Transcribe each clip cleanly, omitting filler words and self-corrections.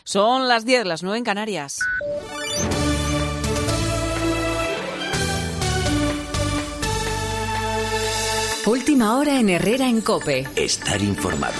Son las 10, las 9 en Canarias. Última hora en Herrera en COPE. Estar informado.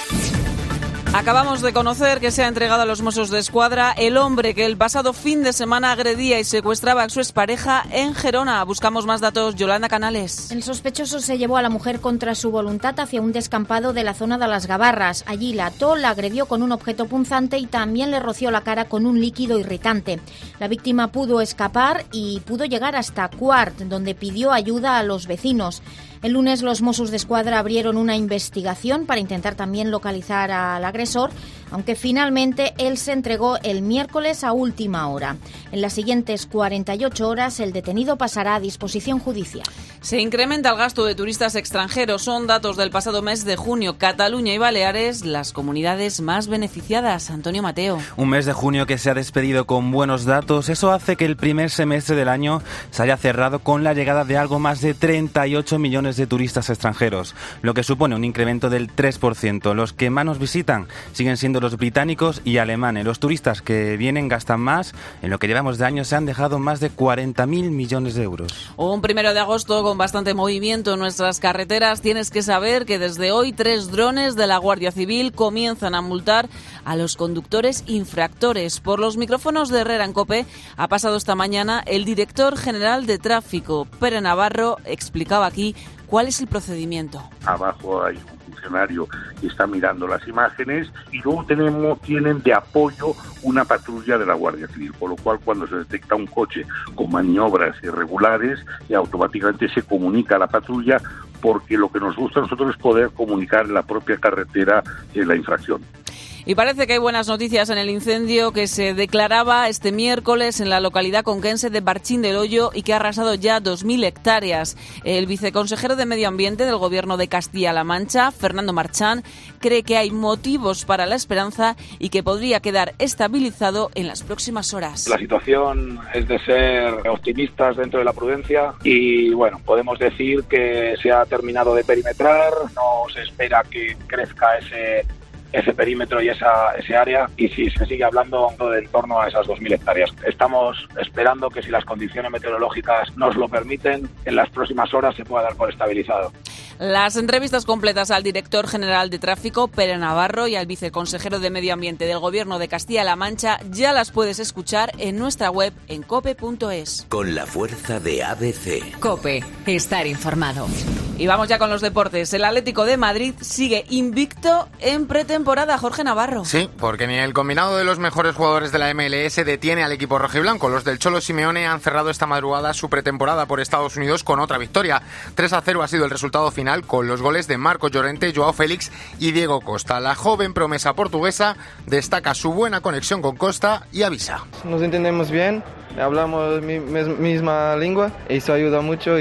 Acabamos de conocer que se ha entregado a los Mossos d'Esquadra el hombre que el pasado fin de semana agredía y secuestraba a su expareja en Gerona. Buscamos más datos. Yolanda Canales. El sospechoso se llevó a la mujer contra su voluntad hacia un descampado de la zona de Las Gavarras. Allí la ató, la agredió con un objeto punzante y también le roció la cara con un líquido irritante. La víctima pudo escapar y pudo llegar hasta Cuart, donde pidió ayuda a los vecinos. El lunes los Mossos d'Esquadra abrieron una investigación para intentar también localizar al agresor, aunque finalmente él se entregó el miércoles a última hora. En las siguientes 48 horas el detenido pasará a disposición judicial. Se incrementa el gasto de turistas extranjeros. Son datos del pasado mes de junio. Cataluña y Baleares, las comunidades más beneficiadas. Antonio Mateo. Un mes de junio que se ha despedido con buenos datos. Eso hace que el primer semestre del año se haya cerrado con la llegada de algo más de 38 millones de turistas extranjeros, lo que supone un incremento del 3%. Los que más nos visitan siguen siendo los británicos y alemanes. Los turistas que vienen gastan más. En lo que llevamos de año se han dejado más de 40.000 millones de euros. Un 1 de agosto con bastante movimiento en nuestras carreteras. Tienes que saber que desde hoy 3 drones de la Guardia Civil comienzan a multar a los conductores infractores. Por los micrófonos de Herrera en COPE ha pasado esta mañana el director general de tráfico, Pere Navarro, explicaba aquí cuál es el procedimiento. Abajo hay un funcionario que está mirando las imágenes y luego tienen de apoyo una patrulla de la Guardia Civil, por lo cual cuando se detecta un coche con maniobras irregulares, automáticamente se comunica a la patrulla, porque lo que nos gusta a nosotros es poder comunicar en la propia carretera la infracción. Y parece que hay buenas noticias en el incendio que se declaraba este miércoles en la localidad conquense de Barchín del Hoyo y que ha arrasado ya 2.000 hectáreas. El viceconsejero de Medio Ambiente del Gobierno de Castilla-La Mancha, Fernando Marchán, cree que hay motivos para la esperanza y que podría quedar estabilizado en las próximas horas. La situación es de ser optimistas dentro de la prudencia y, bueno, podemos decir que se ha terminado de perimetrar, no se espera que crezca ese perímetro y ese área, y si se sigue hablando de en torno a esas 2.000 hectáreas. Estamos esperando que, si las condiciones meteorológicas nos lo permiten, en las próximas horas se pueda dar por estabilizado. Las entrevistas completas al director general de tráfico, Pere Navarro, y al viceconsejero de Medio Ambiente del Gobierno de Castilla-La Mancha ya las puedes escuchar en nuestra web en cope.es. Con la fuerza de ABC. COPE. Estar informado. Y vamos ya con los deportes. El Atlético de Madrid sigue invicto en pretemporada. Jorge Navarro. Sí, porque ni el combinado de los mejores jugadores de la MLS detiene al equipo rojiblanco. Los del Cholo Simeone han cerrado esta madrugada su pretemporada por Estados Unidos con otra victoria. 3-0 ha sido el resultado final, con los goles de Marcos Llorente, Joao Félix y Diego Costa. La joven promesa portuguesa destaca su buena conexión con Costa y avisa. Nos entendemos bien, hablamos misma lengua, eso ayuda mucho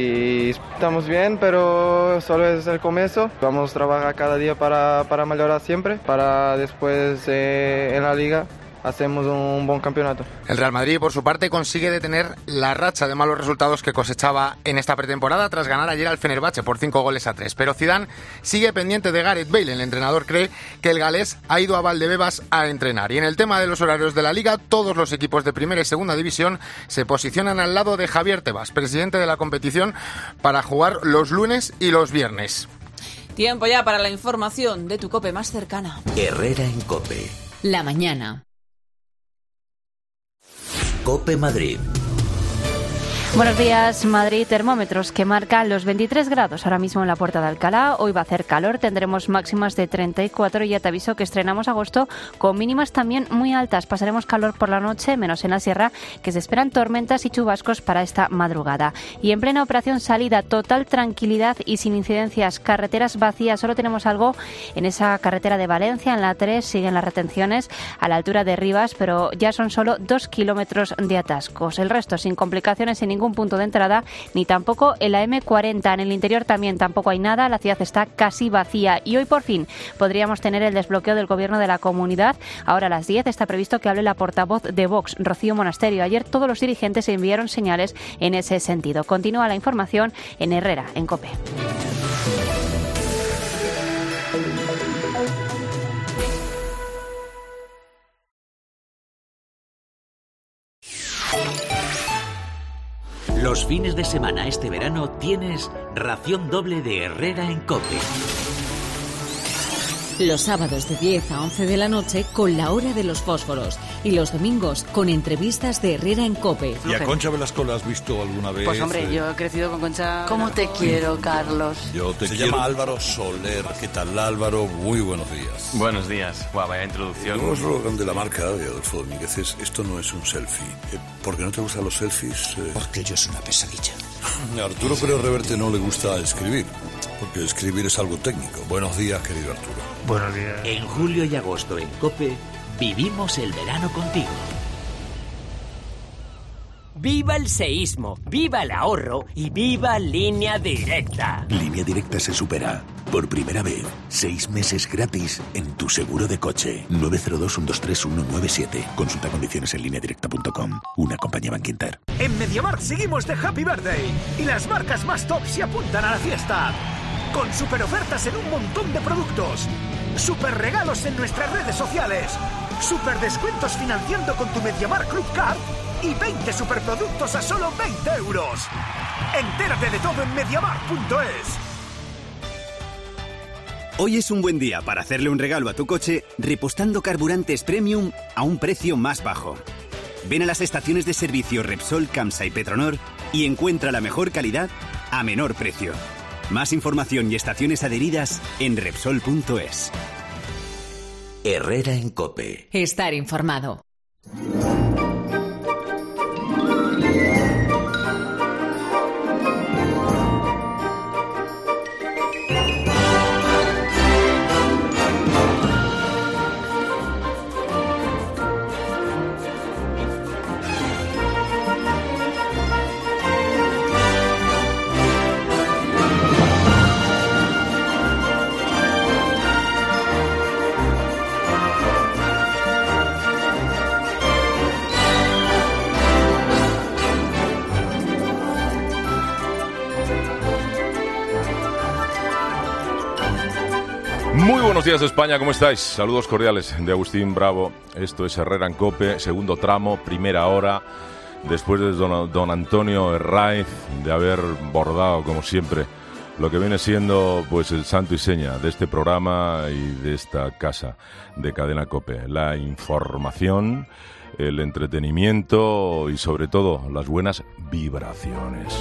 y estamos bien, pero solo es el comienzo. Vamos a trabajar cada día para mejorar siempre, para después en la liga hacemos un buen campeonato. El Real Madrid, por su parte, consigue detener la racha de malos resultados que cosechaba en esta pretemporada tras ganar ayer al Fenerbahce por 5-3. Pero Zidane sigue pendiente de Gareth Bale. El entrenador cree que el galés ha ido a Valdebebas a entrenar. Y en el tema de los horarios de la Liga, todos los equipos de primera y segunda división se posicionan al lado de Javier Tebas, presidente de la competición, para jugar los lunes y los viernes. Tiempo ya para la información de tu COPE más cercana. Herrera en COPE. La mañana. COPE Madrid. Buenos días, Madrid. Termómetros que marcan los 23 grados ahora mismo en la Puerta de Alcalá. Hoy va a hacer calor, tendremos máximas de 34 y ya te aviso que estrenamos agosto con mínimas también muy altas. Pasaremos calor por la noche, menos en la sierra, que se esperan tormentas y chubascos para esta madrugada. Y en plena operación salida, total tranquilidad y sin incidencias. Carreteras vacías, solo tenemos algo en esa carretera de Valencia, en la 3, siguen las retenciones a la altura de Rivas, pero ya son solo 2 kilómetros de atascos. El resto sin complicaciones en ningún punto de entrada, ni tampoco en la M40. En el interior también tampoco hay nada, la ciudad está casi vacía y hoy por fin podríamos tener el desbloqueo del gobierno de la comunidad. Ahora a las 10 está previsto que hable la portavoz de Vox, Rocío Monasterio. Ayer todos los dirigentes enviaron señales en ese sentido. Continúa la información en Herrera, en COPE. Los fines de semana este verano tienes ración doble de Herrera en COPE. Los sábados de 10 a 11 de la noche con la hora de los fósforos. Y los domingos con entrevistas de Herrera en COPE. ¿Y a Concha Velasco la has visto alguna vez? Pues hombre, yo he crecido con Concha. ¿Cómo te quiero, Carlos? Se llama Álvaro Soler. ¿Qué tal, Álvaro? Muy buenos días. Buenos días. Guau, vaya introducción. Un eslogan de la marca de Adolfo Domínguez es: esto no es un selfie. ¿Por qué no te gustan los selfies? Porque yo soy una pesadilla. A Arturo Pérez Reverte no le gusta escribir, porque escribir es algo técnico. Buenos días, querido Arturo. Buenos días. En julio y agosto en COPE vivimos el verano contigo. ¡Viva el seísmo! ¡Viva el ahorro! ¡Y viva Línea Directa! Línea Directa se supera. Por primera vez, 6 meses gratis en tu seguro de coche. 902-123-197. Consulta condiciones en lineadirecta.com. Una compañía Bankinter. En MediaMarkt seguimos de Happy Birthday y las marcas más top se apuntan a la fiesta. Con super ofertas en un montón de productos. Super regalos en nuestras redes sociales. Super descuentos financiando con tu MediaMarkt Club Card. Y 20 superproductos a solo 20 euros. Entérate de todo en MediaMarkt.es. Hoy es un buen día para hacerle un regalo a tu coche repostando carburantes premium a un precio más bajo. Ven a las estaciones de servicio Repsol, Camsa y Petronor y encuentra la mejor calidad a menor precio. Más información y estaciones adheridas en Repsol.es. Herrera en COPE. Estar informado. Muy buenos días, España, ¿cómo estáis? Saludos cordiales de Agustín Bravo. Esto es Herrera en COPE, segundo tramo, primera hora, después de don Antonio Herráez de haber bordado, como siempre, lo que viene siendo pues el santo y seña de este programa y de esta casa de Cadena COPE. La información, el entretenimiento y sobre todo las buenas vibraciones.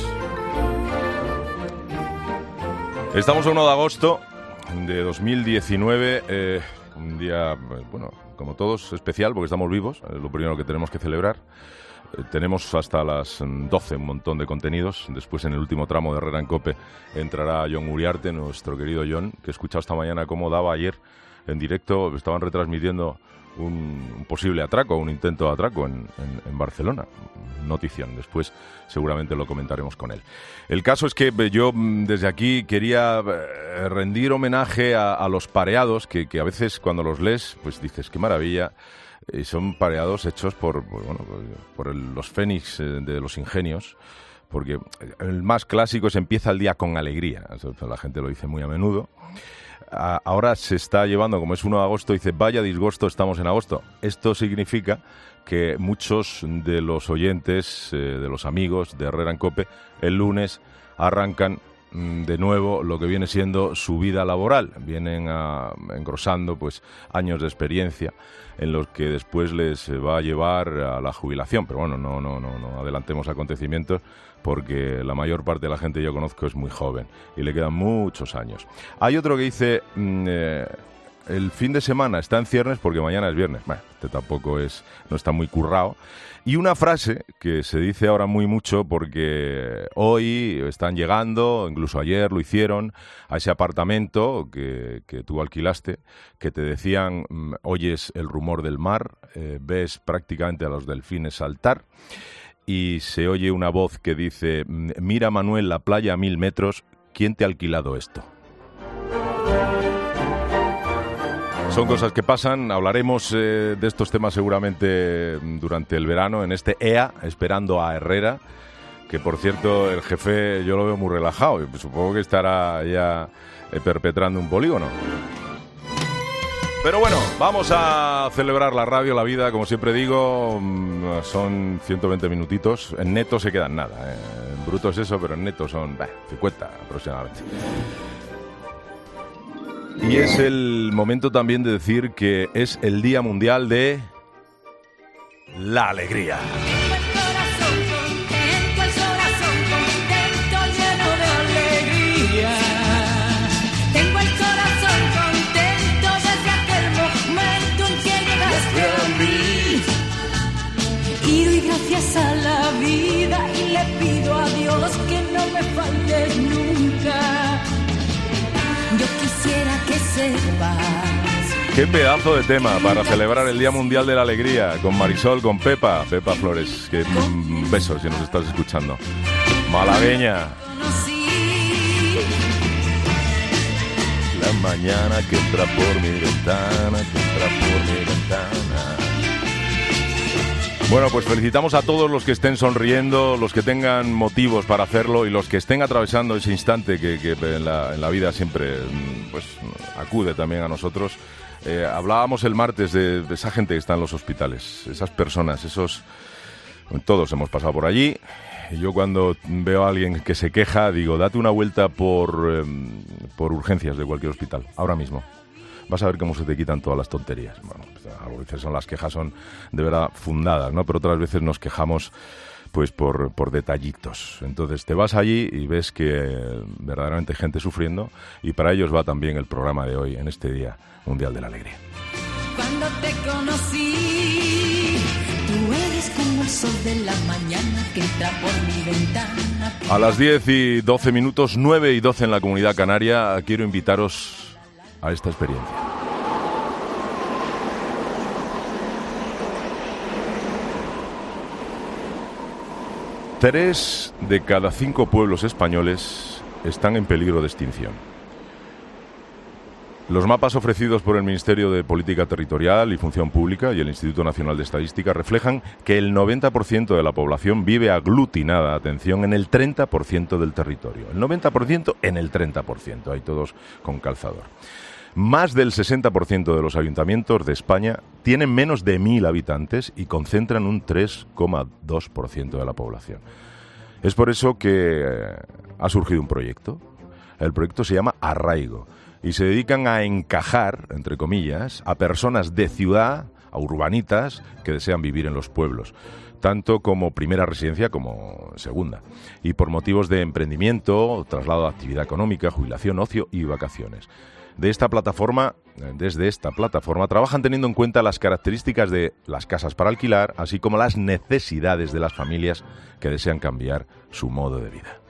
Estamos a 1 de agosto de 2019, un día, bueno, como todos, especial porque estamos vivos, es lo primero que tenemos que celebrar. Tenemos hasta las 12 un montón de contenidos. Después, en el último tramo de Herrera en COPE, entrará Jon Uriarte, nuestro querido Jon, que he escuchado esta mañana cómo daba ayer en directo, estaban retransmitiendo un posible atraco, un intento de atraco en Barcelona. Notición, después seguramente lo comentaremos con él. El caso es que yo desde aquí quería rendir homenaje a los pareados que a veces cuando los lees pues dices qué maravilla. Son pareados hechos por los fénix de los ingenios, porque el más clásico es empieza el día con alegría. La gente lo dice muy a menudo. Ahora se está llevando, como es 1 de agosto, dice vaya disgusto, estamos en agosto. Esto significa que muchos de los oyentes, de los amigos de Herrera en COPE, el lunes arrancan de nuevo lo que viene siendo su vida laboral. Vienen engrosando pues años de experiencia en los que después les va a llevar a la jubilación. Pero bueno, no adelantemos acontecimientos porque la mayor parte de la gente que yo conozco es muy joven y le quedan muchos años. Hay otro que dice el fin de semana está en ciernes porque mañana es viernes. Bueno, este tampoco no está muy currado. Y una frase que se dice ahora muy mucho porque hoy están llegando, incluso ayer lo hicieron, a ese apartamento que tú alquilaste, que te decían, oyes el rumor del mar, ves prácticamente a los delfines saltar y se oye una voz que dice, mira Manuel la playa a 1000 metros, ¿quién te ha alquilado esto? Son cosas que pasan, hablaremos de estos temas seguramente durante el verano en este EA, esperando a Herrera, que por cierto el jefe yo lo veo muy relajado, supongo que estará ya perpetrando un polígono. Pero bueno, vamos a celebrar la radio, la vida, como siempre digo, son 120 minutitos, en neto se quedan nada, bruto es eso, pero en neto son 50 aproximadamente. Y es el momento también de decir que es el Día Mundial de la Alegría. Tengo el corazón contento desde aquel momento en que llegaste a mí. Y doy gracias a la vida y le pido a Dios que no me faltes nunca. Yo quisiera que sepas. Qué pedazo de tema para celebrar el Día Mundial de la Alegría con Marisol, con Pepa Flores. Que besos si nos estás escuchando. Malagueña. La mañana que entra por mi ventana, Bueno, pues felicitamos a todos los que estén sonriendo, los que tengan motivos para hacerlo y los que estén atravesando ese instante que en la vida siempre pues acude también a nosotros. Hablábamos el martes de esa gente que está en los hospitales, esas personas, todos hemos pasado por allí. Yo cuando veo a alguien que se queja, digo, date una vuelta por urgencias de cualquier hospital, ahora mismo. Vas a ver cómo se te quitan todas las tonterías. Bueno, a veces las quejas son de verdad fundadas, ¿no? Pero otras veces nos quejamos pues por detallitos. Entonces te vas allí y ves que verdaderamente hay gente sufriendo, y para ellos va también el programa de hoy, en este Día Mundial de la Alegría. Cuando te conocí, tú eres como el sol de la mañana que entra por mi ventana. A las 10 y 12 minutos, 9 y 12 en la Comunidad Canaria, quiero invitaros a esta experiencia. Tres de cada 5 pueblos españoles están en peligro de extinción. Los mapas ofrecidos por el Ministerio de Política Territorial y Función Pública y el Instituto Nacional de Estadística reflejan que el 90% de la población vive aglutinada, atención, en el 30% del territorio. El 90% en el 30%, hay todos con calzador. Más del 60% de los ayuntamientos de España tienen menos de 1.000 habitantes y concentran un 3,2% de la población. Es por eso que ha surgido un proyecto. El proyecto se llama Arraigo y se dedican a encajar, entre comillas, a personas de ciudad, a urbanitas que desean vivir en los pueblos, tanto como primera residencia como segunda, y por motivos de emprendimiento, traslado de actividad económica, jubilación, ocio y vacaciones. Desde esta plataforma trabajan teniendo en cuenta las características de las casas para alquilar, así como las necesidades de las familias que desean cambiar su modo de vida.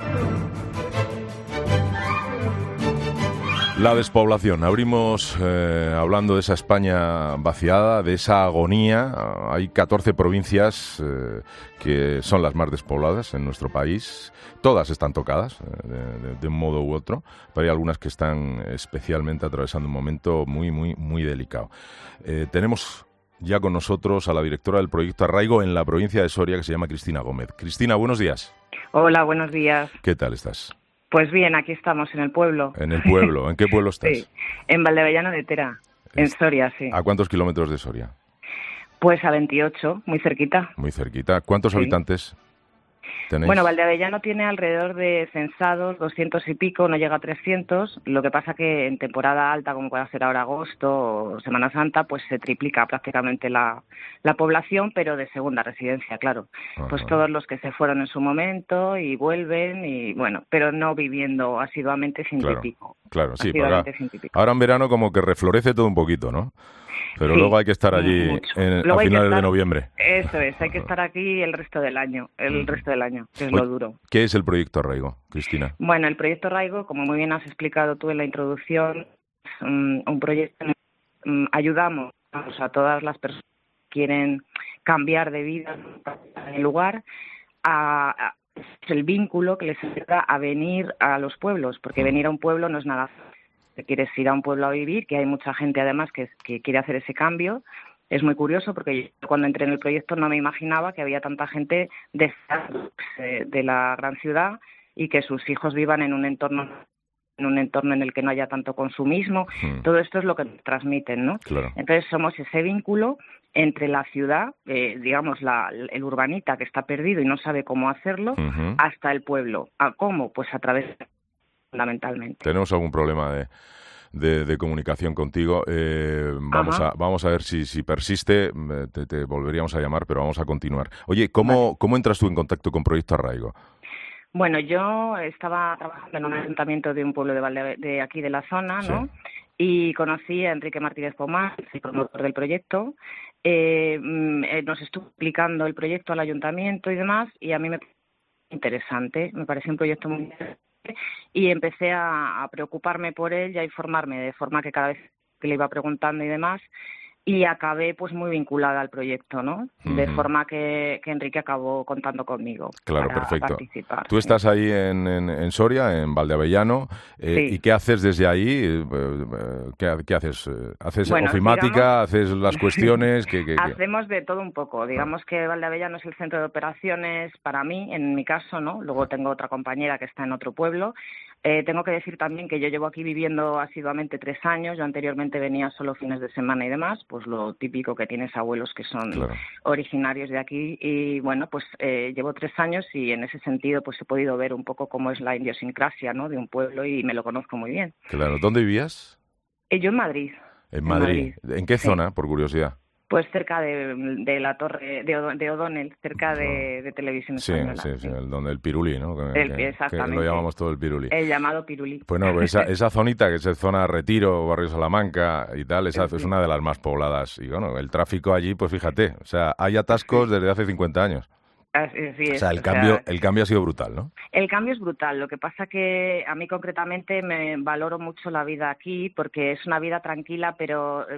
La despoblación. Abrimos hablando de esa España vaciada, de esa agonía. Hay 14 provincias que son las más despobladas en nuestro país. Todas están tocadas de un modo u otro, pero hay algunas que están especialmente atravesando un momento muy, muy, muy delicado. Tenemos ya con nosotros a la directora del proyecto Arraigo en la provincia de Soria, que se llama Cristina Gómez. Cristina, buenos días. Hola, buenos días. ¿Qué tal estás? Pues bien, aquí estamos, en el pueblo. ¿En el pueblo? ¿En qué pueblo estás? Sí, en Valdeavellano de Tera, en Soria, sí. ¿A cuántos kilómetros de Soria? Pues a 28, muy cerquita. Muy cerquita. ¿Cuántos habitantes tenéis? Bueno, Valdeavellano tiene alrededor de censados, 200 y pico, no llega a 300. Lo que pasa que en temporada alta, como puede ser ahora agosto o Semana Santa, pues se triplica prácticamente la población, pero de segunda residencia, claro. Pues todos los que se fueron en su momento y vuelven, y bueno, pero no viviendo asiduamente ciento y pico. Claro, sí, ahora en verano como que reflorece todo un poquito, ¿no? Pero sí, luego hay que estar allí a finales de noviembre. Eso es, hay que estar aquí el resto del año, que es lo duro. ¿Qué es el proyecto Arraigo, Cristina? Bueno, el proyecto Arraigo, como muy bien has explicado tú en la introducción, es un proyecto en el que ayudamos a todas las personas que quieren cambiar de vida en el lugar, es el vínculo que les ayuda a venir a los pueblos, porque venir a un pueblo no es nada fácil. Te quieres ir a un pueblo a vivir, que hay mucha gente además que quiere hacer ese cambio. Es muy curioso porque yo cuando entré en el proyecto no me imaginaba que había tanta gente de la gran ciudad y que sus hijos vivan en un entorno en el que no haya tanto consumismo. Todo esto es lo que nos transmiten, ¿no? Claro. Entonces somos ese vínculo entre la ciudad, digamos, el urbanita que está perdido y no sabe cómo hacerlo, hasta el pueblo. ¿Cómo? Pues a través, fundamentalmente. ¿Tenemos algún problema de comunicación contigo? Vamos a ver si persiste, te volveríamos a llamar, pero vamos a continuar. Oye, ¿cómo entras tú en contacto con Proyecto Arraigo? Bueno, yo estaba trabajando en un ayuntamiento de un pueblo de aquí de la zona, ¿no? Y conocí a Enrique Martínez Pomar, el promotor del proyecto. Nos estuvo explicando el proyecto al ayuntamiento y demás, y a mí me pareció interesante, me pareció un proyecto muy interesante, y empecé a preocuparme por él y a informarme, de forma que cada vez que le iba preguntando y demás, y acabé pues muy vinculada al proyecto, ¿no? De forma que Enrique acabó contando conmigo. Claro, para perfecto. Participar. Tú estás ahí en Soria, en Valdeavellano, ¿y qué haces desde ahí? ¿Qué haces? ¿Haces ofimática? ¿Haces las cuestiones? Hacemos de todo un poco. Digamos que Valdeavellano es el centro de operaciones para mí, en mi caso, ¿no? Luego tengo otra compañera que está en otro pueblo. Tengo que decir también que yo llevo aquí viviendo asiduamente 3 años. Yo anteriormente venía solo fines de semana y demás, pues lo típico que tienes abuelos que son originarios de aquí. Y bueno, pues llevo 3 años y en ese sentido pues he podido ver un poco cómo es la idiosincrasia, ¿no? De un pueblo y me lo conozco muy bien. Claro. ¿Dónde vivías? Yo en Madrid. En Madrid. ¿En qué zona, por curiosidad? Pues cerca de la torre de O'Donnell, cerca de Televisión Española. Sí, donde el pirulí, ¿no? Exactamente. Que lo llamamos todo el pirulí. El llamado pirulí. Bueno, pues esa zonita, que es zona Retiro, Barrio Salamanca y tal, esa es una de las más pobladas. Y bueno, el tráfico allí, pues fíjate, o sea, hay atascos desde hace 50 años. O sea, el cambio ha sido brutal, ¿no? El cambio es brutal. Lo que pasa que a mí concretamente me valoro mucho la vida aquí porque es una vida tranquila, pero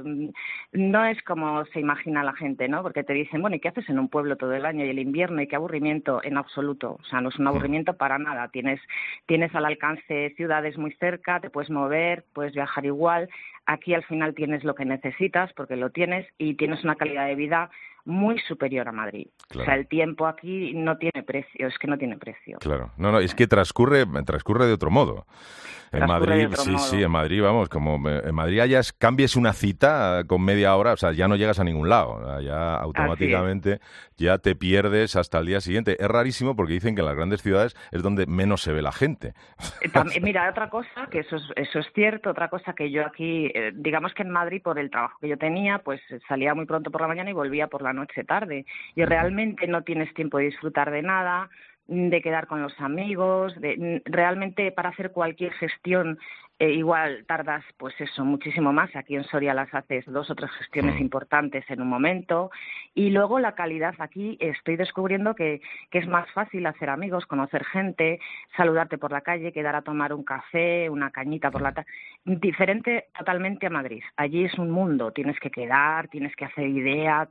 no es como se imagina la gente, ¿no? Porque te dicen, bueno, ¿y qué haces en un pueblo todo el año y el invierno? ¿Y qué aburrimiento? En absoluto. O sea, no es un aburrimiento para nada. Tienes al alcance ciudades muy cerca, te puedes mover, puedes viajar igual. Aquí al final tienes lo que necesitas porque lo tienes y tienes una calidad de vida muy superior a Madrid. Claro. O sea, el tiempo aquí no tiene precio, es que no tiene precio. Claro, no, es que transcurre de otro modo. En Madrid, sí, en Madrid, vamos, como en Madrid cambies una cita con media hora, o sea, ya no llegas a ningún lado, ya automáticamente ya te pierdes hasta el día siguiente. Es rarísimo porque dicen que en las grandes ciudades es donde menos se ve la gente. Mira, otra cosa, que eso es cierto, otra cosa que yo aquí, digamos que en Madrid por el trabajo que yo tenía, pues salía muy pronto por la mañana y volvía por la noche tarde. Y realmente no tienes tiempo de disfrutar de nada, de quedar con los amigos, realmente para hacer cualquier gestión igual tardas, pues eso, muchísimo más. Aquí en Soria las haces 2 o 3 gestiones importantes en un momento. Y luego la calidad. Aquí estoy descubriendo que es más fácil hacer amigos, conocer gente, saludarte por la calle, quedar a tomar un café, una cañita por la tarde. Diferente totalmente a Madrid. Allí es un mundo. Tienes que quedar, tienes que hacer idea,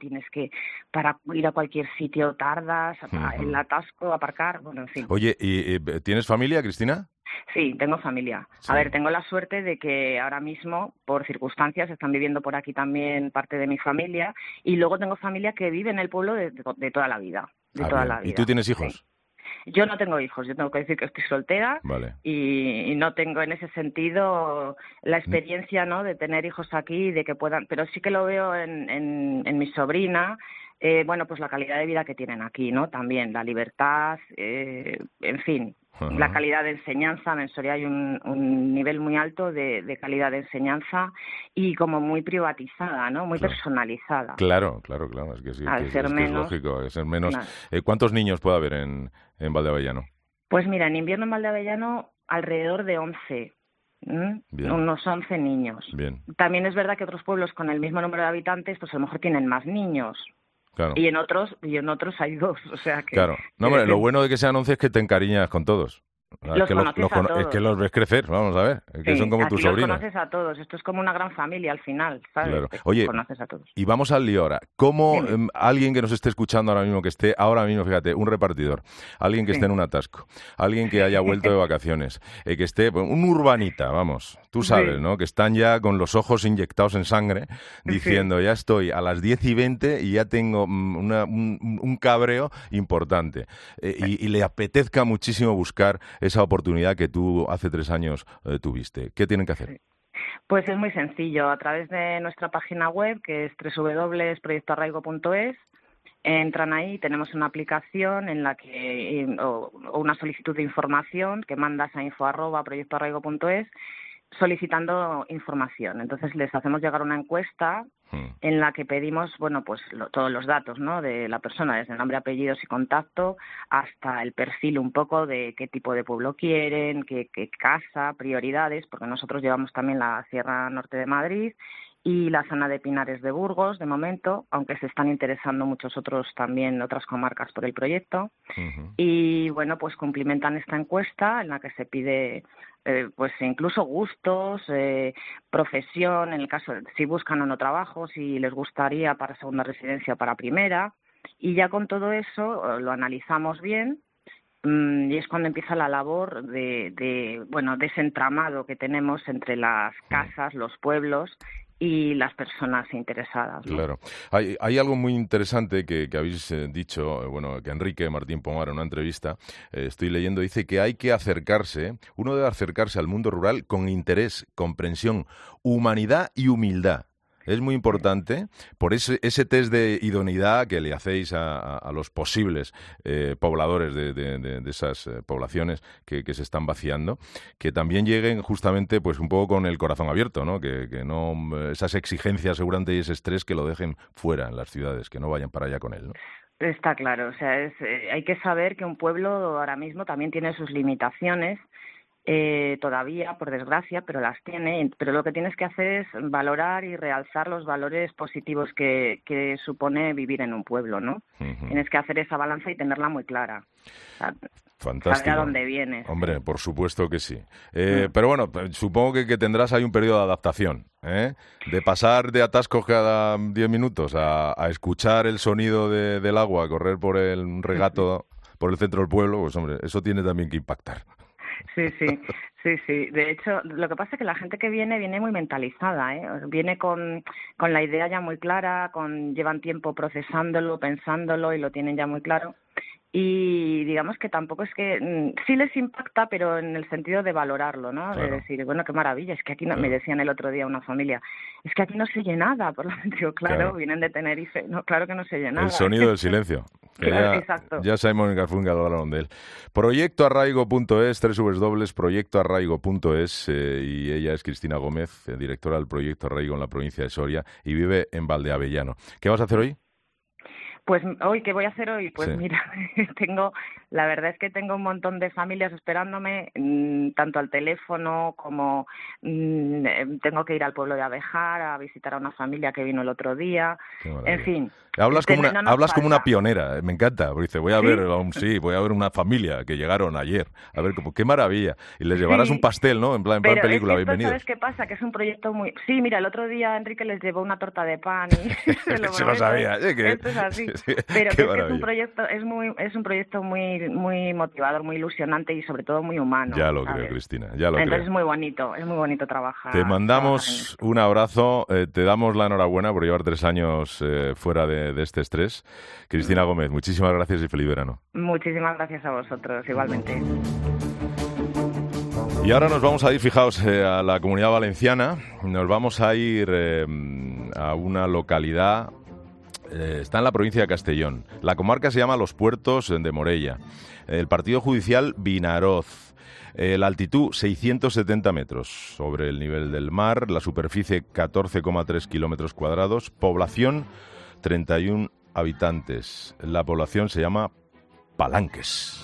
para ir a cualquier sitio tardas, el atasco, aparcar, bueno, en fin. Oye, ¿y tienes familia, Cristina? Sí, tengo familia. Sí. A ver, tengo la suerte de que ahora mismo, por circunstancias, están viviendo por aquí también parte de mi familia y luego tengo familia que vive en el pueblo de toda la vida. ¿Y tú tienes hijos? Sí. Yo no tengo hijos, yo tengo que decir que estoy soltera. Vale. Y no tengo en ese sentido la experiencia, ¿no?, de tener hijos aquí y de que puedan, pero sí que lo veo en mi sobrina. Bueno, pues la calidad de vida que tienen aquí, ¿no? También la libertad, en fin. La calidad de enseñanza, en Soria hay un nivel muy alto de calidad de enseñanza y como muy privatizada, ¿no? Muy personalizada. Claro, es que sí, es lógico, es menos. Claro. ¿Cuántos niños puede haber en Valdeavellano? Pues mira, en invierno en Valdeavellano alrededor de 11. Unos 11 niños. Bien. También es verdad que otros pueblos con el mismo número de habitantes, pues a lo mejor tienen más niños. Claro. Y en otros hay 2, o sea que... Claro. No, hombre, lo bueno de que sean 11 es que te encariñas con todos. Los conoces a todos. Es que los ves crecer, vamos a ver, que son como tus sobrinos. Los conoces a todos, esto es como una gran familia al final, ¿sabes? Claro. Oye, conoces a todos. Y vamos al lío ahora. ¿Cómo alguien que nos esté escuchando ahora mismo, que esté ahora mismo, fíjate, un repartidor, alguien que esté en un atasco, alguien que haya vuelto de vacaciones, que esté, un urbanita, vamos, tú sabes, ¿no? Que están ya con los ojos inyectados en sangre, diciendo, ya estoy a las 10:20 y ya tengo un cabreo importante. Y le apetezca muchísimo buscar esa oportunidad que tú hace 3 años tuviste. ¿Qué tienen que hacer? Pues es muy sencillo, a través de nuestra página web, que es www.proyectoarraigo.es, entran ahí, tenemos una aplicación en la que o una solicitud de información que mandas a info@proyectoarraigo.es solicitando información. Entonces les hacemos llegar una encuesta en la que pedimos, bueno, pues todos los datos, ¿no?, de la persona, desde nombre, apellidos y contacto hasta el perfil un poco de qué tipo de pueblo quieren, qué casa, prioridades, porque nosotros llevamos también la Sierra Norte de Madrid y la zona de Pinares de Burgos, de momento, aunque se están interesando muchos otros también, otras comarcas por el proyecto. Y, bueno, pues cumplimentan esta encuesta en la que se pide, pues incluso gustos, profesión, en el caso de si buscan o no trabajo, si les gustaría para segunda residencia o para primera. Y ya con todo eso lo analizamos bien. Y es cuando empieza la labor de ese entramado que tenemos entre las casas, los pueblos y las personas interesadas, ¿no? Claro. Hay algo muy interesante que habéis dicho, que Enrique Martín Pomar en una entrevista, estoy leyendo, dice que hay que uno debe acercarse al mundo rural con interés, comprensión, humanidad y humildad. Es muy importante por ese test de idoneidad que le hacéis a los posibles pobladores de esas poblaciones que se están vaciando, que también lleguen justamente pues un poco con el corazón abierto, ¿no? Que no esas exigencias seguramente y ese estrés que lo dejen fuera en las ciudades, que no vayan para allá con él, ¿no? Está claro, o sea, hay que saber que un pueblo ahora mismo también tiene sus limitaciones. Todavía, por desgracia, pero las tiene. Pero lo que tienes que hacer es valorar y realzar los valores positivos que supone vivir en un pueblo, ¿no? Tienes que hacer esa balanza y tenerla muy clara. O sea, fantástico. Saber a dónde vienes. Hombre, por supuesto que sí. Pero bueno, supongo que tendrás ahí un periodo de adaptación, ¿eh? De pasar de atascos cada 10 minutos a escuchar el sonido del agua, correr por un regato por el centro del pueblo, pues hombre, eso tiene también que impactar. Sí. De hecho, lo que pasa es que la gente que viene muy mentalizada, ¿eh? Viene con la idea ya muy clara, llevan tiempo procesándolo, pensándolo y lo tienen ya muy claro. Y digamos que tampoco es que sí les impacta, pero en el sentido de valorarlo, ¿no? Claro. De decir, bueno, qué maravilla, es que aquí no, me decían el otro día una familia, es que aquí no se oye nada, por lo digo, claro, vienen de Tenerife, no, claro que no se oye nada. El sonido del silencio. Claro, exacto. Ya Simon y Garfunkel hablaron de él. Proyectoarraigo.es, www.proyectoarraigo.es, y ella es Cristina Gómez, directora del Proyecto Arraigo en la provincia de Soria y vive en Valdeavellano. ¿Qué vas a hacer hoy? Pues hoy, ¿qué voy a hacer hoy? Pues sí. Mira, la verdad es que tengo un montón de familias esperándome, tanto al teléfono como tengo que ir al pueblo de Abejar a visitar a una familia que vino el otro día. En fin. Hablas como una pionera, me encanta, porque dice, voy a ver una familia que llegaron ayer, a ver, qué maravilla, y les llevarás un pastel, ¿no? En plan película, bienvenidos. ¿Sabes qué pasa? Que es un proyecto muy... Sí, mira, el otro día Enrique les llevó una torta de pan y... Se lo sabía. Esto es así. Pero que es un proyecto, es un proyecto muy motivador, muy ilusionante y sobre todo muy humano. Ya lo creo, Cristina, ya lo Entonces creo. es muy bonito trabajar. Te mandamos un abrazo, te damos la enhorabuena por llevar 3 años fuera de este estrés. Cristina Gómez, muchísimas gracias y feliz verano. Muchísimas gracias a vosotros, igualmente. Y ahora nos vamos a ir, fijaos, a la Comunidad Valenciana. Nos vamos a ir a una localidad... está en la provincia de Castellón. La comarca se llama Los Puertos de Morella. El partido judicial Vinaroz. La altitud 670 metros sobre el nivel del mar. La superficie 14,3 kilómetros cuadrados. Población 31 habitantes. La población se llama Palanques.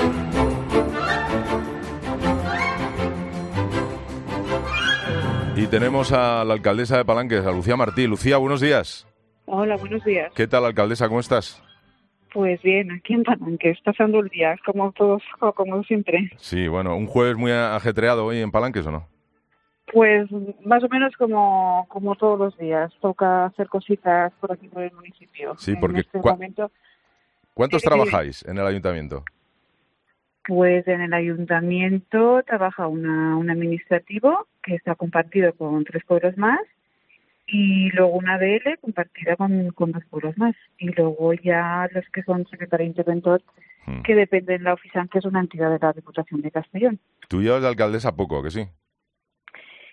Y tenemos a la alcaldesa de Palanques, a Lucía Martí. Lucía, buenos días. Hola, buenos días. ¿Qué tal, alcaldesa? ¿Cómo estás? Pues bien, aquí en Palanques, pasando el día, como siempre. Sí, bueno, ¿un jueves muy ajetreado hoy en Palanques o no? Pues más o menos como todos los días. Toca hacer cositas por aquí, por el municipio. Sí, porque en este momento, ¿cuántos trabajáis en el ayuntamiento? Pues en el ayuntamiento trabaja un administrativo que está compartido con 3 pueblos más. Y luego una DL compartida con 2 pueblos más. Y luego ya los que son secretario interventor, que dependen de la Ofisan, que es una entidad de la Diputación de Castellón. Tú llevas de alcaldesa poco, ¿que sí?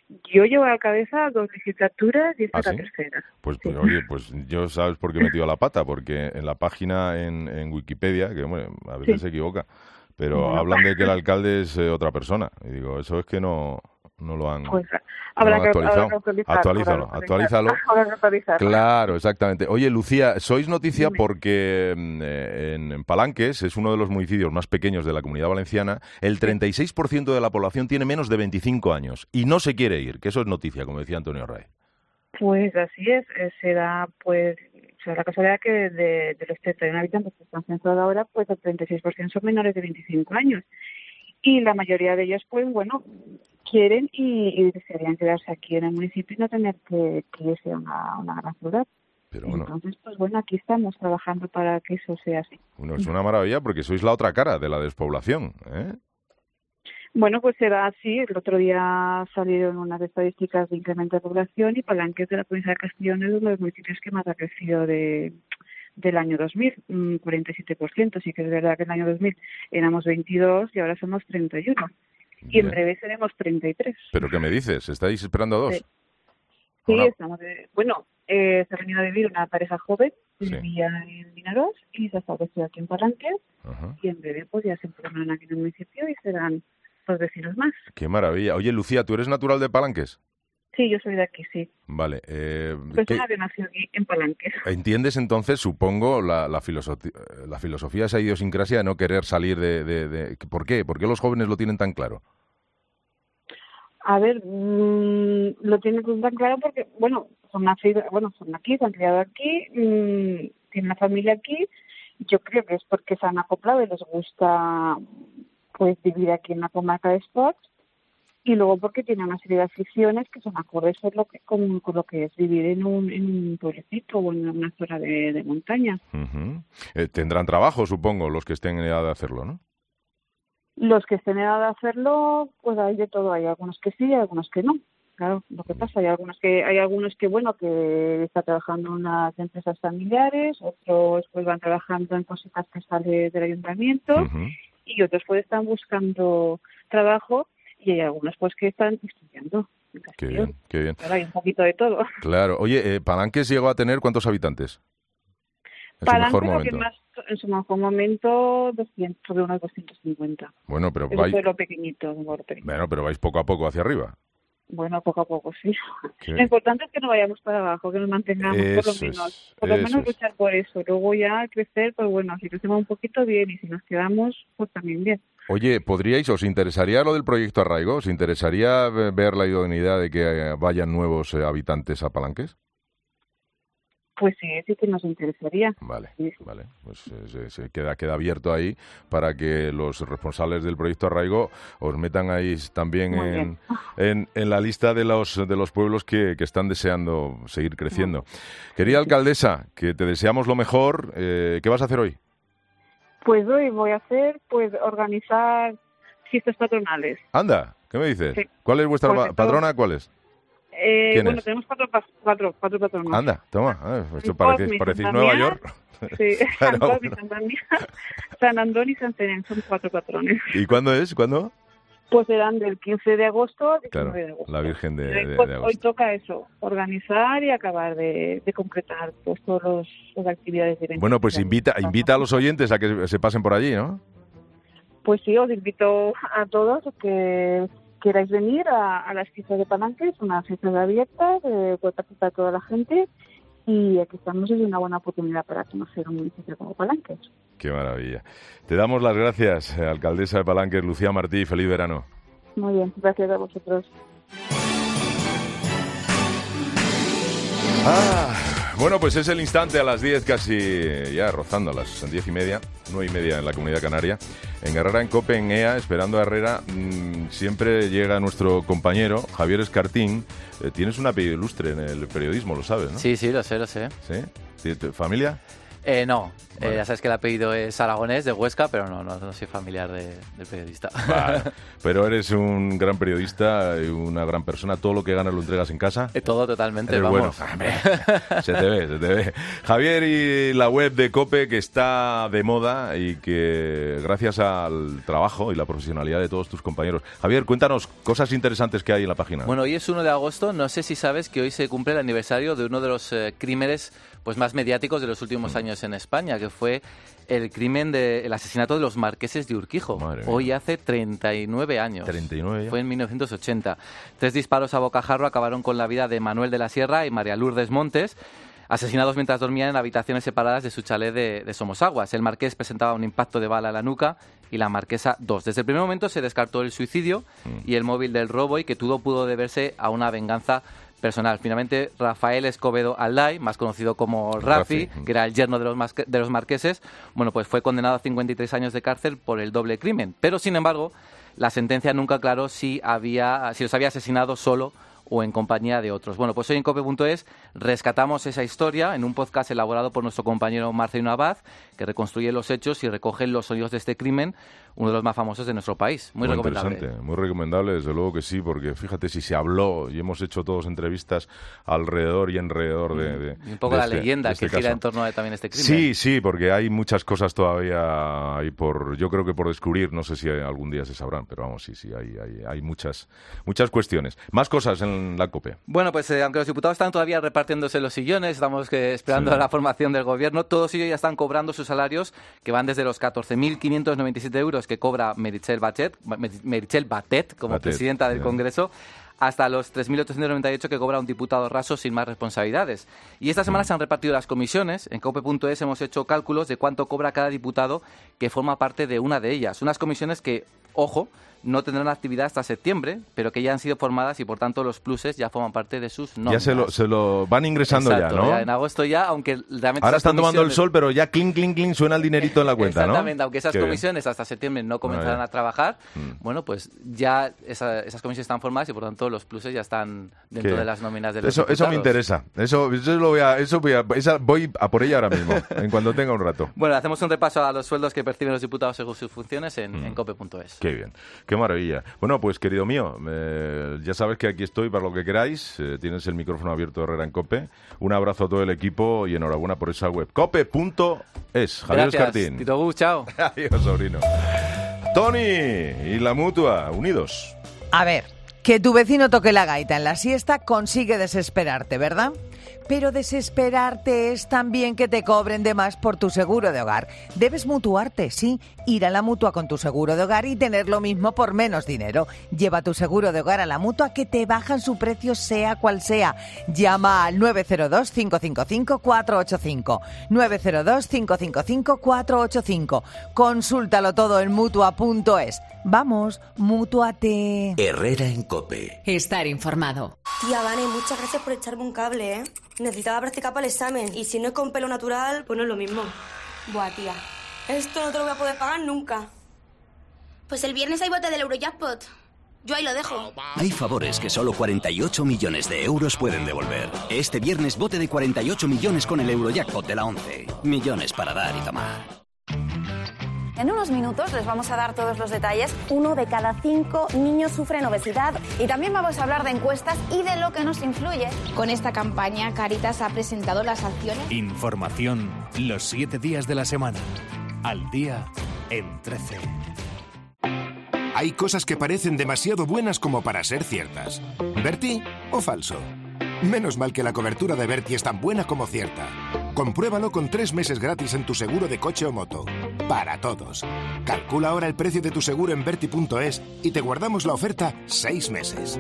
Yo llevo a la cabeza 2 legislaturas y esta es la ¿sí? tercera. Pues, oye, pues yo sabes por qué he metido la pata, porque en la página en Wikipedia, que bueno, a veces se equivoca, pero Bueno. hablan de que el alcalde es otra persona. Y digo, eso es que no lo han, Pues no habrá lo han que actualizado. Actualízalo. Habrá que actualizarlo. Claro, exactamente. Oye, Lucía, sois noticia porque en Palanques, es uno de los municipios más pequeños de la Comunidad Valenciana, el 36% de la población tiene menos de 25 años y no se quiere ir, que eso es noticia, como decía Antonio Ray. Pues así es, será la casualidad que de los 31 habitantes que están censados ahora, pues el 36% son menores de 25 años. Y la mayoría de ellos, pues bueno, quieren y desearían quedarse aquí en el municipio y no tener que irse a una gran ciudad. Pero bueno, entonces, pues bueno, aquí estamos trabajando para que eso sea así. bueno, es una maravilla porque sois la otra cara de la despoblación, ¿eh? Bueno, pues será así. El otro día salieron unas estadísticas de incremento de población y Palanques de la provincia de Castellón es uno de los municipios que más ha crecido del año 2000, 47%. Sí que es verdad que en el año 2000 éramos 22 y ahora somos 31. Y en breve seremos 33. ¿Pero qué me dices? ¿Estáis esperando a 2? Sí, estamos... se ha venido a vivir una pareja joven que vivía en Vinaroz y se ha establecido aquí en Palanques. Y en breve pues ya se emplearán aquí en el municipio y serán 2 vecinos más. ¡Qué maravilla! Oye, Lucía, ¿tú eres natural de Palanques? Sí, yo soy de aquí, sí. Vale. Persona que nació aquí en Palanques. ¿Entiendes entonces, supongo, la filosofía, esa idiosincrasia de no querer salir de... ¿Por qué? ¿Por qué los jóvenes lo tienen tan claro? A ver, lo tienen tan claro porque, bueno, son aquí, se han criado aquí, tienen la familia aquí. Yo creo que es porque se han acoplado y les gusta pues vivir aquí en la comarca de Spots. Y luego porque tiene una serie de aficiones que son acordes con lo que es vivir en un pueblecito o en una zona de montaña. Uh-huh. Tendrán trabajo, supongo, los que estén en edad de hacerlo, ¿no? Los que estén en edad de hacerlo, pues hay de todo. Hay algunos que sí y algunos que no. Claro, lo que pasa, hay algunos que bueno, que están trabajando en unas empresas familiares, otros pues van trabajando en cositas que salen del ayuntamiento, y otros pues están buscando trabajo. Y hay algunos pues que están estudiando. Qué bien, qué bien. Pero hay un poquito de todo. Claro. Oye, ¿Palanques llegó a tener cuántos habitantes? En su mejor momento, sobre unos 250. Bueno, pero eso es lo pequeñito. Bueno, pero vais poco a poco hacia arriba. Bueno, poco a poco, sí. Lo importante es que no vayamos para abajo, que nos mantengamos por lo menos luchar por eso. Luego ya crecer, pues bueno, si crecemos un poquito bien y si nos quedamos, pues también bien. Oye, ¿os interesaría lo del proyecto Arraigo? ¿Os interesaría ver la idoneidad de que vayan nuevos habitantes a Palanques? Pues sí que nos interesaría. Vale, vale. Pues se queda abierto ahí para que los responsables del proyecto Arraigo os metan ahí también en la lista de los pueblos que están deseando seguir creciendo. Querida alcaldesa, que te deseamos lo mejor. ¿Qué vas a hacer hoy? Pues hoy voy a hacer, organizar fiestas patronales. Anda, ¿qué me dices? Sí. ¿Cuál es vuestra patrona? ¿Cuál es? Tenemos cuatro patronos. Anda, toma. Esto parecéis Nueva York. Sí, San Andón y San Zenén son 4 patrones. ¿Y cuándo es? ¿Cuándo? Pues serán del 15 de agosto al 19 claro, de agosto. La Virgen de agosto. Hoy toca eso, organizar y acabar de concretar pues todas las actividades de evento. Bueno, pues invita a los oyentes a que se pasen por allí, ¿no? Pues sí, os invito a todos que queráis venir a las fiestas de Palanques, unas fiestas abiertas, puede participar toda la gente, y aquí estamos, es una buena oportunidad para conocer un municipio como Palanques. Qué maravilla. Te damos las gracias, alcaldesa de Palanques, Lucía Martí, feliz verano. Muy bien, gracias a vosotros. Bueno, pues es el instante a las 10, casi ya rozando a las 10:30, 9:30 en la Comunidad Canaria. En Herrera, en COPE, en EA, esperando a Herrera, siempre llega nuestro compañero, Javier Escartín. Tienes un apellido ilustre en el periodismo, lo sabes, ¿no? Sí, lo sé. ¿Sí? ¿Tu familia? No, ya sabes que el apellido es aragonés, de Huesca, pero no soy familiar del periodista. Vale. Pero eres un gran periodista y una gran persona. Todo lo que ganas lo entregas en casa. Todo totalmente, eres vamos. Bueno. Se te ve. Javier, y la web de COPE, que está de moda y que gracias al trabajo y la profesionalidad de todos tus compañeros. Javier, cuéntanos cosas interesantes que hay en la página. Bueno, hoy es 1 de agosto. No sé si sabes que hoy se cumple el aniversario de uno de los crímenes pues más mediáticos de los últimos años en España, que fue el asesinato de los marqueses de Urquijo. Hoy hace 39 años. 39 ya. Fue en 1980. 3 disparos a bocajarro acabaron con la vida de Manuel de la Sierra y María Lourdes Montes, asesinados mientras dormían en habitaciones separadas de su chalet de Somosaguas. El marqués presentaba un impacto de bala en la nuca y la marquesa 2. Desde el primer momento se descartó el suicidio y el móvil del robo, y que todo pudo deberse a una venganza personal. Finalmente, Rafael Escobedo Alday, más conocido como Rafi, que era el yerno de los marqueses, bueno, pues fue condenado a 53 años de cárcel por el doble crimen. Pero, sin embargo, la sentencia nunca aclaró si los había asesinado solo o en compañía de otros. Bueno, pues hoy en COPE.es rescatamos esa historia en un podcast elaborado por nuestro compañero Marcelino Abad, que reconstruye los hechos y recoge los sonidos de este crimen, uno de los más famosos de nuestro país. Muy recomendable. Interesante, muy recomendable, desde luego que sí, porque fíjate si se habló y hemos hecho todos entrevistas alrededor y enrededor de un poco de la leyenda que gira caso. en torno a también este crimen. Sí, porque hay muchas cosas todavía yo creo que por descubrir, no sé si algún día se sabrán, pero vamos, sí, hay muchas cuestiones. Más cosas en la COPE. Bueno, pues aunque los diputados están todavía repartiéndose los sillones, estamos esperando la formación del gobierno, todos ellos ya están cobrando sus salarios, que van desde los 14.597 euros que cobra Meritxell Batet como presidenta del Congreso, hasta los 3.898 que cobra un diputado raso sin más responsabilidades. Y esta semana se han repartido las comisiones. En COPE.es hemos hecho cálculos de cuánto cobra cada diputado que forma parte de una de ellas. Unas comisiones que, ojo, no tendrán actividad hasta septiembre, pero que ya han sido formadas y por tanto los pluses ya forman parte de sus nóminas. Ya se lo van ingresando. Exacto, ya, ¿no? Ya en agosto ya, aunque realmente ahora están tomando el sol, pero ya clink suena el dinerito en la cuenta, exactamente, ¿no? Aunque esas comisiones hasta septiembre no comenzarán a trabajar, bueno, pues ya esas comisiones están formadas y por tanto los pluses ya están dentro de las nóminas de los diputados. Eso me interesa. Voy a por ella ahora mismo, en cuanto tenga un rato. Bueno, hacemos un repaso a los sueldos que perciben los diputados según sus funciones en COPE.es. Qué bien. Qué maravilla. Bueno, pues querido mío, ya sabes que aquí estoy para lo que queráis. Tienes el micrófono abierto, Herrera en COPE. Un abrazo a todo el equipo y enhorabuena por esa web. COPE.es. Javier Escartín. Tito Gus, chao. Adiós, sobrino. Tony y la Mutua, unidos. A ver, que tu vecino toque la gaita en la siesta consigue desesperarte, ¿verdad? Pero desesperarte es también que te cobren de más por tu seguro de hogar. Debes mutuarte, sí, ir a la Mutua con tu seguro de hogar y tener lo mismo por menos dinero. Lleva tu seguro de hogar a la Mutua, que te bajan su precio sea cual sea. Llama al 902-555-485. 902-555-485. Consúltalo todo en Mutua.es. Vamos, mútuate. Herrera en COPE. Estar informado. Tía, Vane, muchas gracias por echarme un cable, ¿eh? Necesitaba practicar para el examen. Y si no es con pelo natural, pues no es lo mismo. Buah, tía. Esto no te lo voy a poder pagar nunca. Pues el viernes hay bote del Eurojackpot. Yo ahí lo dejo. Hay favores que solo 48 millones de euros pueden devolver. Este viernes bote de 48 millones con el Eurojackpot de la 11. Millones para dar y tomar. En unos minutos les vamos a dar todos los detalles. 1 de cada 5 niños sufren obesidad. Y también vamos a hablar de encuestas y de lo que nos influye. Con esta campaña, Cáritas ha presentado las acciones. Información los 7 días de la semana. Al día en 13. Hay cosas que parecen demasiado buenas como para ser ciertas. ¿Berti o falso? Menos mal que la cobertura de Berti es tan buena como cierta. Compruébalo con 3 meses gratis en tu seguro de coche o moto. Para todos. Calcula ahora el precio de tu seguro en Berti.es y te guardamos la oferta 6 meses.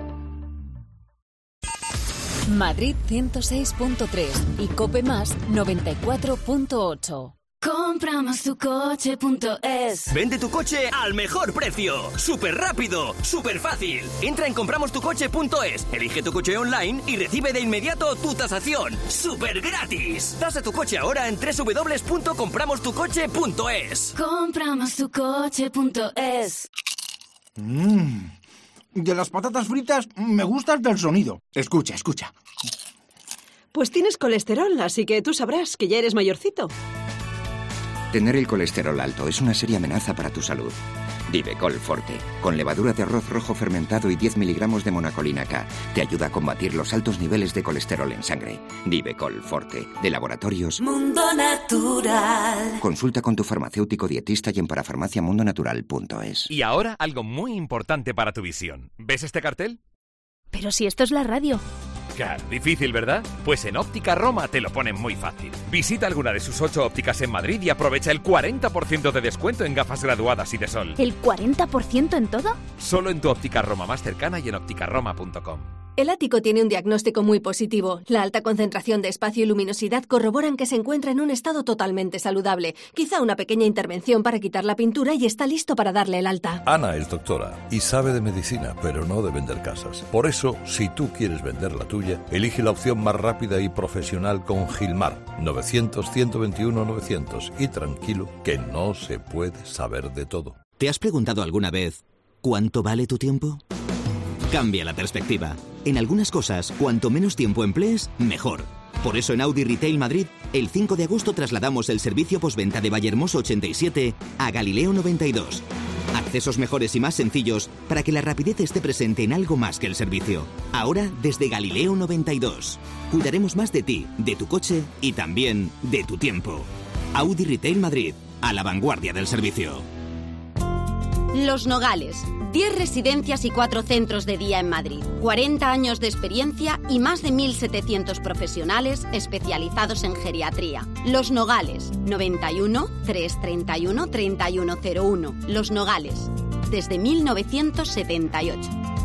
Madrid 106.3 y COPE Más 94.8. Compramostucoche.es. Vende tu coche al mejor precio. Súper rápido, súper fácil. Entra en compramostucoche.es, elige tu coche online y recibe de inmediato tu tasación. ¡Súper gratis! Tasa tu coche ahora en www.compramostucoche.es. Compramostucoche.es. De las patatas fritas me gusta hasta el sonido. Escucha. Pues tienes colesterol, así que tú sabrás que ya eres mayorcito. Tener el colesterol alto es una seria amenaza para tu salud. Divecol Forte, con levadura de arroz rojo fermentado y 10 miligramos de monacolina K, te ayuda a combatir los altos niveles de colesterol en sangre. Divecol Forte, de Laboratorios Mundo Natural. Consulta con tu farmacéutico dietista y en parafarmaciamundonatural.es. Y ahora algo muy importante para tu visión. ¿Ves este cartel? Pero si esto es la radio. Claro, difícil, ¿verdad? Pues en Óptica Roma te lo ponen muy fácil. Visita alguna de sus 8 ópticas en Madrid y aprovecha el 40% de descuento en gafas graduadas y de sol. ¿El 40% en todo? Solo en tu Óptica Roma más cercana y en opticaroma.com. El ático tiene un diagnóstico muy positivo. La alta concentración de espacio y luminosidad corroboran que se encuentra en un estado totalmente saludable. Quizá una pequeña intervención para quitar la pintura y está listo para darle el alta. Ana es doctora y sabe de medicina, pero no de vender casas. Por eso, si tú quieres vender la tuya, elige la opción más rápida y profesional con Gilmar. 900-121-900. Y tranquilo, que no se puede saber de todo. ¿Te has preguntado alguna vez cuánto vale tu tiempo? Cambia la perspectiva. En algunas cosas, cuanto menos tiempo emplees, mejor. Por eso en Audi Retail Madrid, el 5 de agosto trasladamos el servicio postventa de Vallehermoso 87 a Galileo 92. Accesos mejores y más sencillos para que la rapidez esté presente en algo más que el servicio. Ahora desde Galileo 92. Cuidaremos más de ti, de tu coche y también de tu tiempo. Audi Retail Madrid, a la vanguardia del servicio. Los Nogales, 10 residencias y 4 centros de día en Madrid, 40 años de experiencia y más de 1.700 profesionales especializados en geriatría. Los Nogales, 91 331 3101. Los Nogales, desde 1978.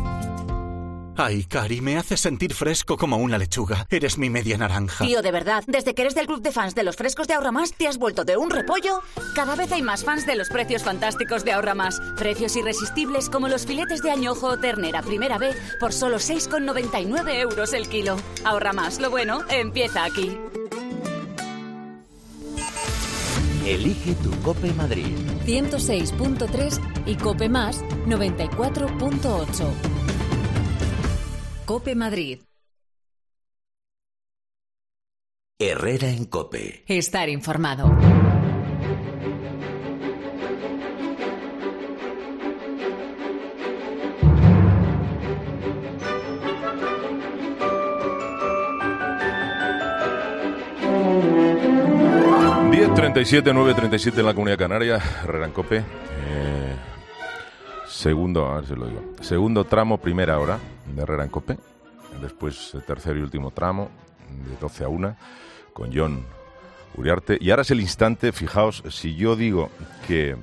Ay, Cari, me haces sentir fresco como una lechuga. Eres mi media naranja. Tío, de verdad, desde que eres del club de fans de los frescos de Ahorra Más, ¿te has vuelto de un repollo? Cada vez hay más fans de los precios fantásticos de Ahorra Más. Precios irresistibles como los filetes de añojo o ternera primera B por solo 6,99 euros el kilo. Ahorra Más, lo bueno empieza aquí. Elige tu Cope Madrid. 106.3 y Cope Más 94.8. Cope Madrid. Herrera en Cope. Estar informado. ...10:37, 9:37 en la Comunidad Canaria, Herrera en Cope. Segundo tramo, primera hora de Herrera en Cope. Después el tercer y último tramo, de 12 a 1, con Jon Uriarte. Y ahora es el instante, fijaos, si yo digo que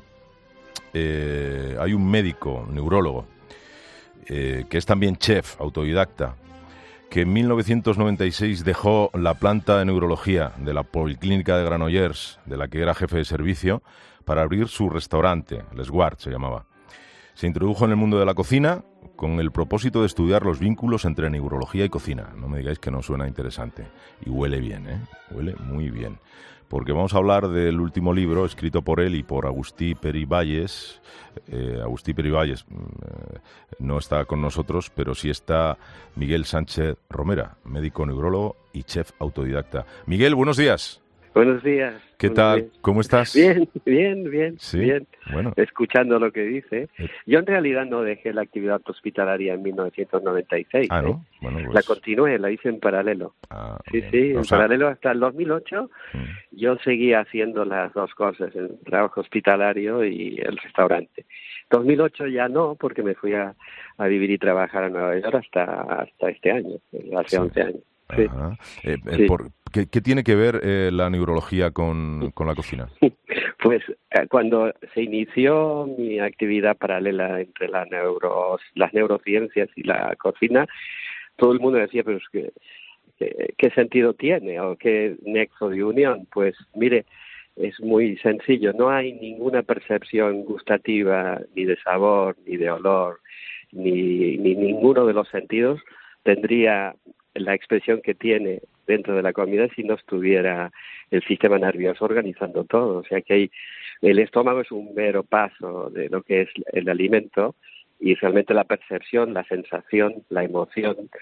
hay un médico, neurólogo, que es también chef, autodidacta, que en 1996 dejó la planta de neurología de la Policlínica de Granollers, de la que era jefe de servicio, para abrir su restaurante, Les Guard se llamaba. Se introdujo en el mundo de la cocina con el propósito de estudiar los vínculos entre neurología y cocina. No me digáis que no suena interesante. Y huele bien, ¿eh? Huele muy bien. Porque vamos a hablar del último libro escrito por él y por Agustí Perivalles. Agustí Perivalles no está con nosotros, pero sí está Miguel Sánchez Romera, médico neurólogo y chef autodidacta. Miguel, buenos días. Buenos días. ¿Qué tal? Días. ¿Cómo estás? Bien. ¿Sí? Bien. Bueno. Escuchando lo que dice. Yo en realidad no dejé la actividad hospitalaria en 1996. Ah, ¿no? Bueno, pues... La continué, la hice en paralelo. Sí, en paralelo hasta el 2008. Yo seguía haciendo las dos cosas, el trabajo hospitalario y el restaurante. 2008 ya no, porque me fui a vivir y trabajar a Nueva York hasta este año, hace 11 años. Sí. ¿Qué tiene que ver la neurología con la cocina? Pues cuando se inició mi actividad paralela entre las neurociencias y la cocina, todo el mundo decía, pero es ¿qué sentido tiene o qué nexo de unión? Pues mire, es muy sencillo, no hay ninguna percepción gustativa, ni de sabor, ni de olor, ni ninguno de los sentidos tendría la expresión que tiene dentro de la comida si no estuviera el sistema nervioso organizando todo. O sea que el estómago es un mero paso de lo que es el alimento y realmente la percepción, la sensación, la emoción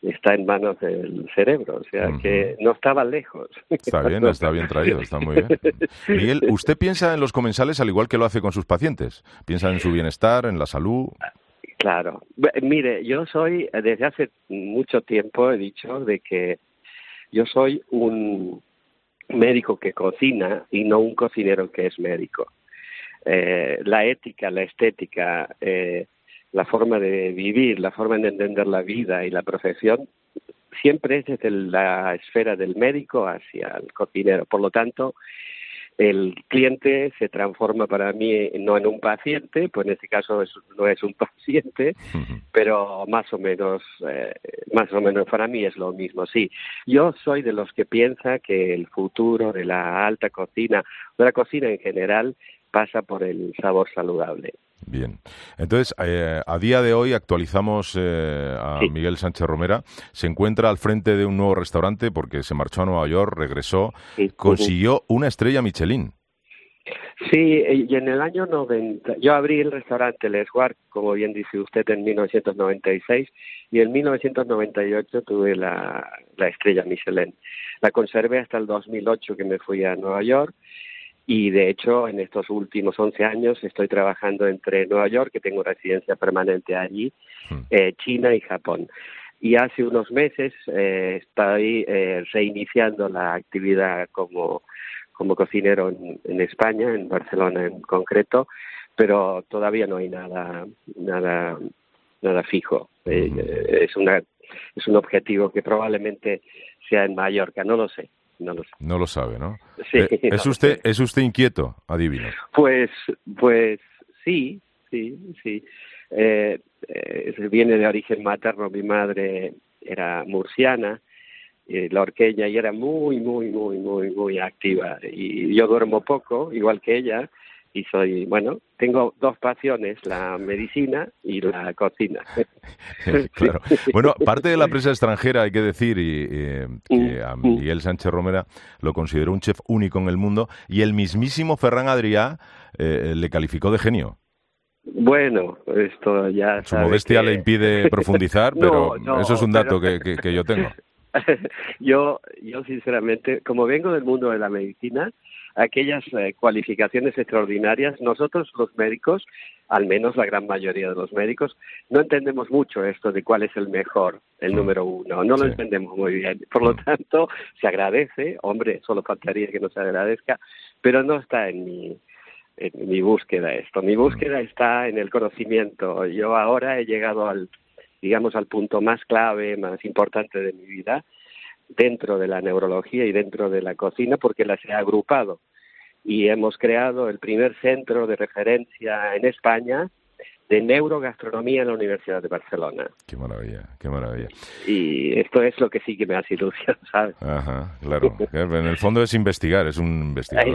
está en manos del cerebro, o sea que no estaba lejos. Está bien traído, está muy bien. Miguel, ¿usted piensa en los comensales al igual que lo hace con sus pacientes? ¿Piensa en su bienestar, en la salud? Claro. Mire, yo soy, desde hace mucho tiempo he dicho de que yo soy un médico que cocina y no un cocinero que es médico. La ética, la estética, la forma de vivir, la forma de entender la vida y la profesión siempre es desde la esfera del médico hacia el cocinero. Por lo tanto, el cliente se transforma para mí no en un paciente, pues en este caso no es un paciente, pero más o menos para mí es lo mismo. Sí, yo soy de los que piensa que el futuro de la alta cocina, de la cocina en general, pasa por el sabor saludable. Bien. Entonces, a día de hoy actualizamos a Miguel Sánchez Romera. Se encuentra al frente de un nuevo restaurante porque se marchó a Nueva York, regresó, consiguió una estrella Michelin. Sí, y en el año 90, yo abrí el restaurante Les Guard, como bien dice usted, en 1996, y en 1998 tuve la estrella Michelin. La conservé hasta el 2008, que me fui a Nueva York. Y de hecho, en estos últimos 11 años estoy trabajando entre Nueva York, que tengo residencia permanente allí, China y Japón. Y hace unos meses estoy reiniciando la actividad como cocinero en España, en Barcelona en concreto, pero todavía no hay nada fijo. Es un objetivo que probablemente sea en Mallorca, no lo sé. No lo sabe, ¿no? Sí, ¿Es usted inquieto? Adivino. Pues sí. Viene de origen materno. Mi madre era murciana, lorqueña, y era muy activa. Y yo duermo poco, igual que ella, y tengo dos pasiones, la medicina y la cocina. Claro. Bueno, parte de la prensa extranjera, hay que decir, que a Miguel Sánchez Romera lo consideró un chef único en el mundo, y el mismísimo Ferran Adrià le calificó de genio. Bueno, esto ya... Su modestia le impide profundizar, pero eso es un dato que yo tengo. Yo sinceramente, como vengo del mundo de la medicina, aquellas cualificaciones extraordinarias, nosotros los médicos, al menos la gran mayoría de los médicos, no entendemos mucho esto de cuál es el mejor, el número uno, no lo entendemos muy bien. Por lo tanto, se agradece, hombre, solo faltaría que no se agradezca, pero no está en mi búsqueda esto. Mi búsqueda está en el conocimiento. Yo ahora he llegado al punto más clave, más importante de mi vida, dentro de la neurología y dentro de la cocina, porque las he agrupado. Y hemos creado el primer centro de referencia en España de neurogastronomía en la Universidad de Barcelona. Qué maravilla, qué maravilla. Y esto es lo que sí que me hace ilusión, ¿sabes? Ajá, claro. En el fondo es investigar, es un investigador.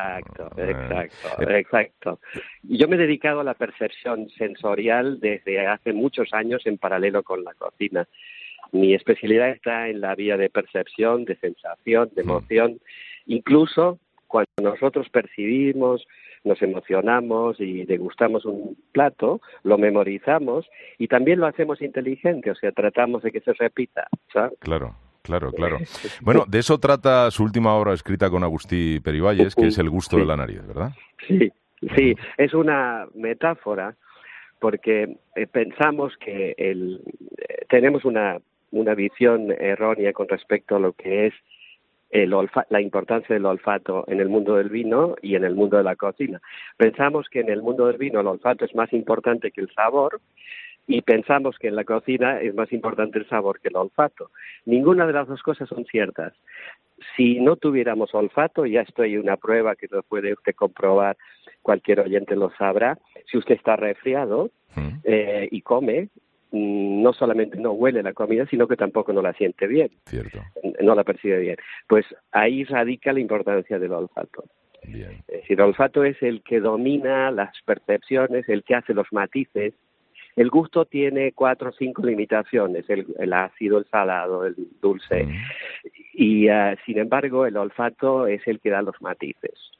Exacto. Yo me he dedicado a la percepción sensorial desde hace muchos años en paralelo con la cocina. Mi especialidad está en la vía de percepción, de sensación, de emoción. Incluso cuando nosotros percibimos, nos emocionamos y degustamos un plato, lo memorizamos y también lo hacemos inteligente, o sea, tratamos de que se repita, ¿sabes? Claro. Bueno, de eso trata su última obra escrita con Agustí Perivalles, que es El gusto de la nariz, ¿verdad? Sí, es una metáfora porque pensamos que tenemos una visión errónea con respecto a lo que es la importancia del olfato en el mundo del vino y en el mundo de la cocina. Pensamos que en el mundo del vino el olfato es más importante que el sabor y pensamos que en la cocina es más importante el sabor que el olfato. Ninguna de las dos cosas son ciertas. Si no tuviéramos olfato, ya estoy en una prueba que lo puede usted comprobar, cualquier oyente lo sabrá, si usted está resfriado y come, no solamente no huele la comida, sino que tampoco no la siente bien. Cierto. No la percibe bien. Pues ahí radica la importancia del olfato. Bien. Es decir, el olfato es el que domina las percepciones, el que hace los matices. El gusto tiene 4 o 5 limitaciones, el ácido, el salado, el dulce. Y sin embargo, el olfato es el que da los matices.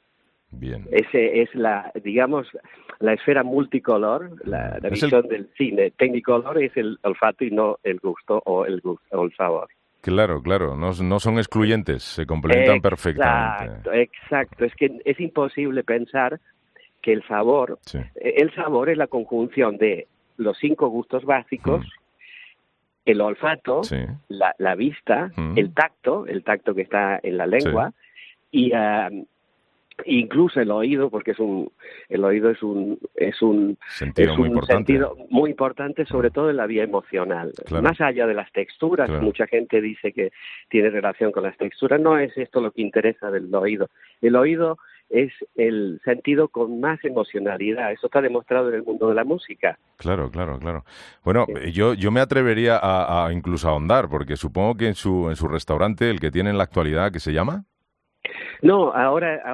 Bien. Ese es la esfera multicolor, la visión del cine. Technicolor es el olfato y no el gusto o el sabor. Claro, no son excluyentes, se complementan perfectamente. Exacto. Es que es imposible pensar que el sabor es la conjunción de los 5 gustos básicos, el olfato, la vista, el tacto que está en la lengua, y incluso el oído, porque el oído es un sentido muy importante, sobre todo en la vía emocional. Claro. Más allá de las texturas, mucha gente dice que tiene relación con las texturas, no es esto lo que interesa del oído. El oído es el sentido con más emocionalidad. Eso está demostrado en el mundo de la música. Claro. Bueno, yo me atrevería a incluso a ahondar, porque supongo que en su restaurante, el que tiene en la actualidad, ¿qué se llama? No, ahora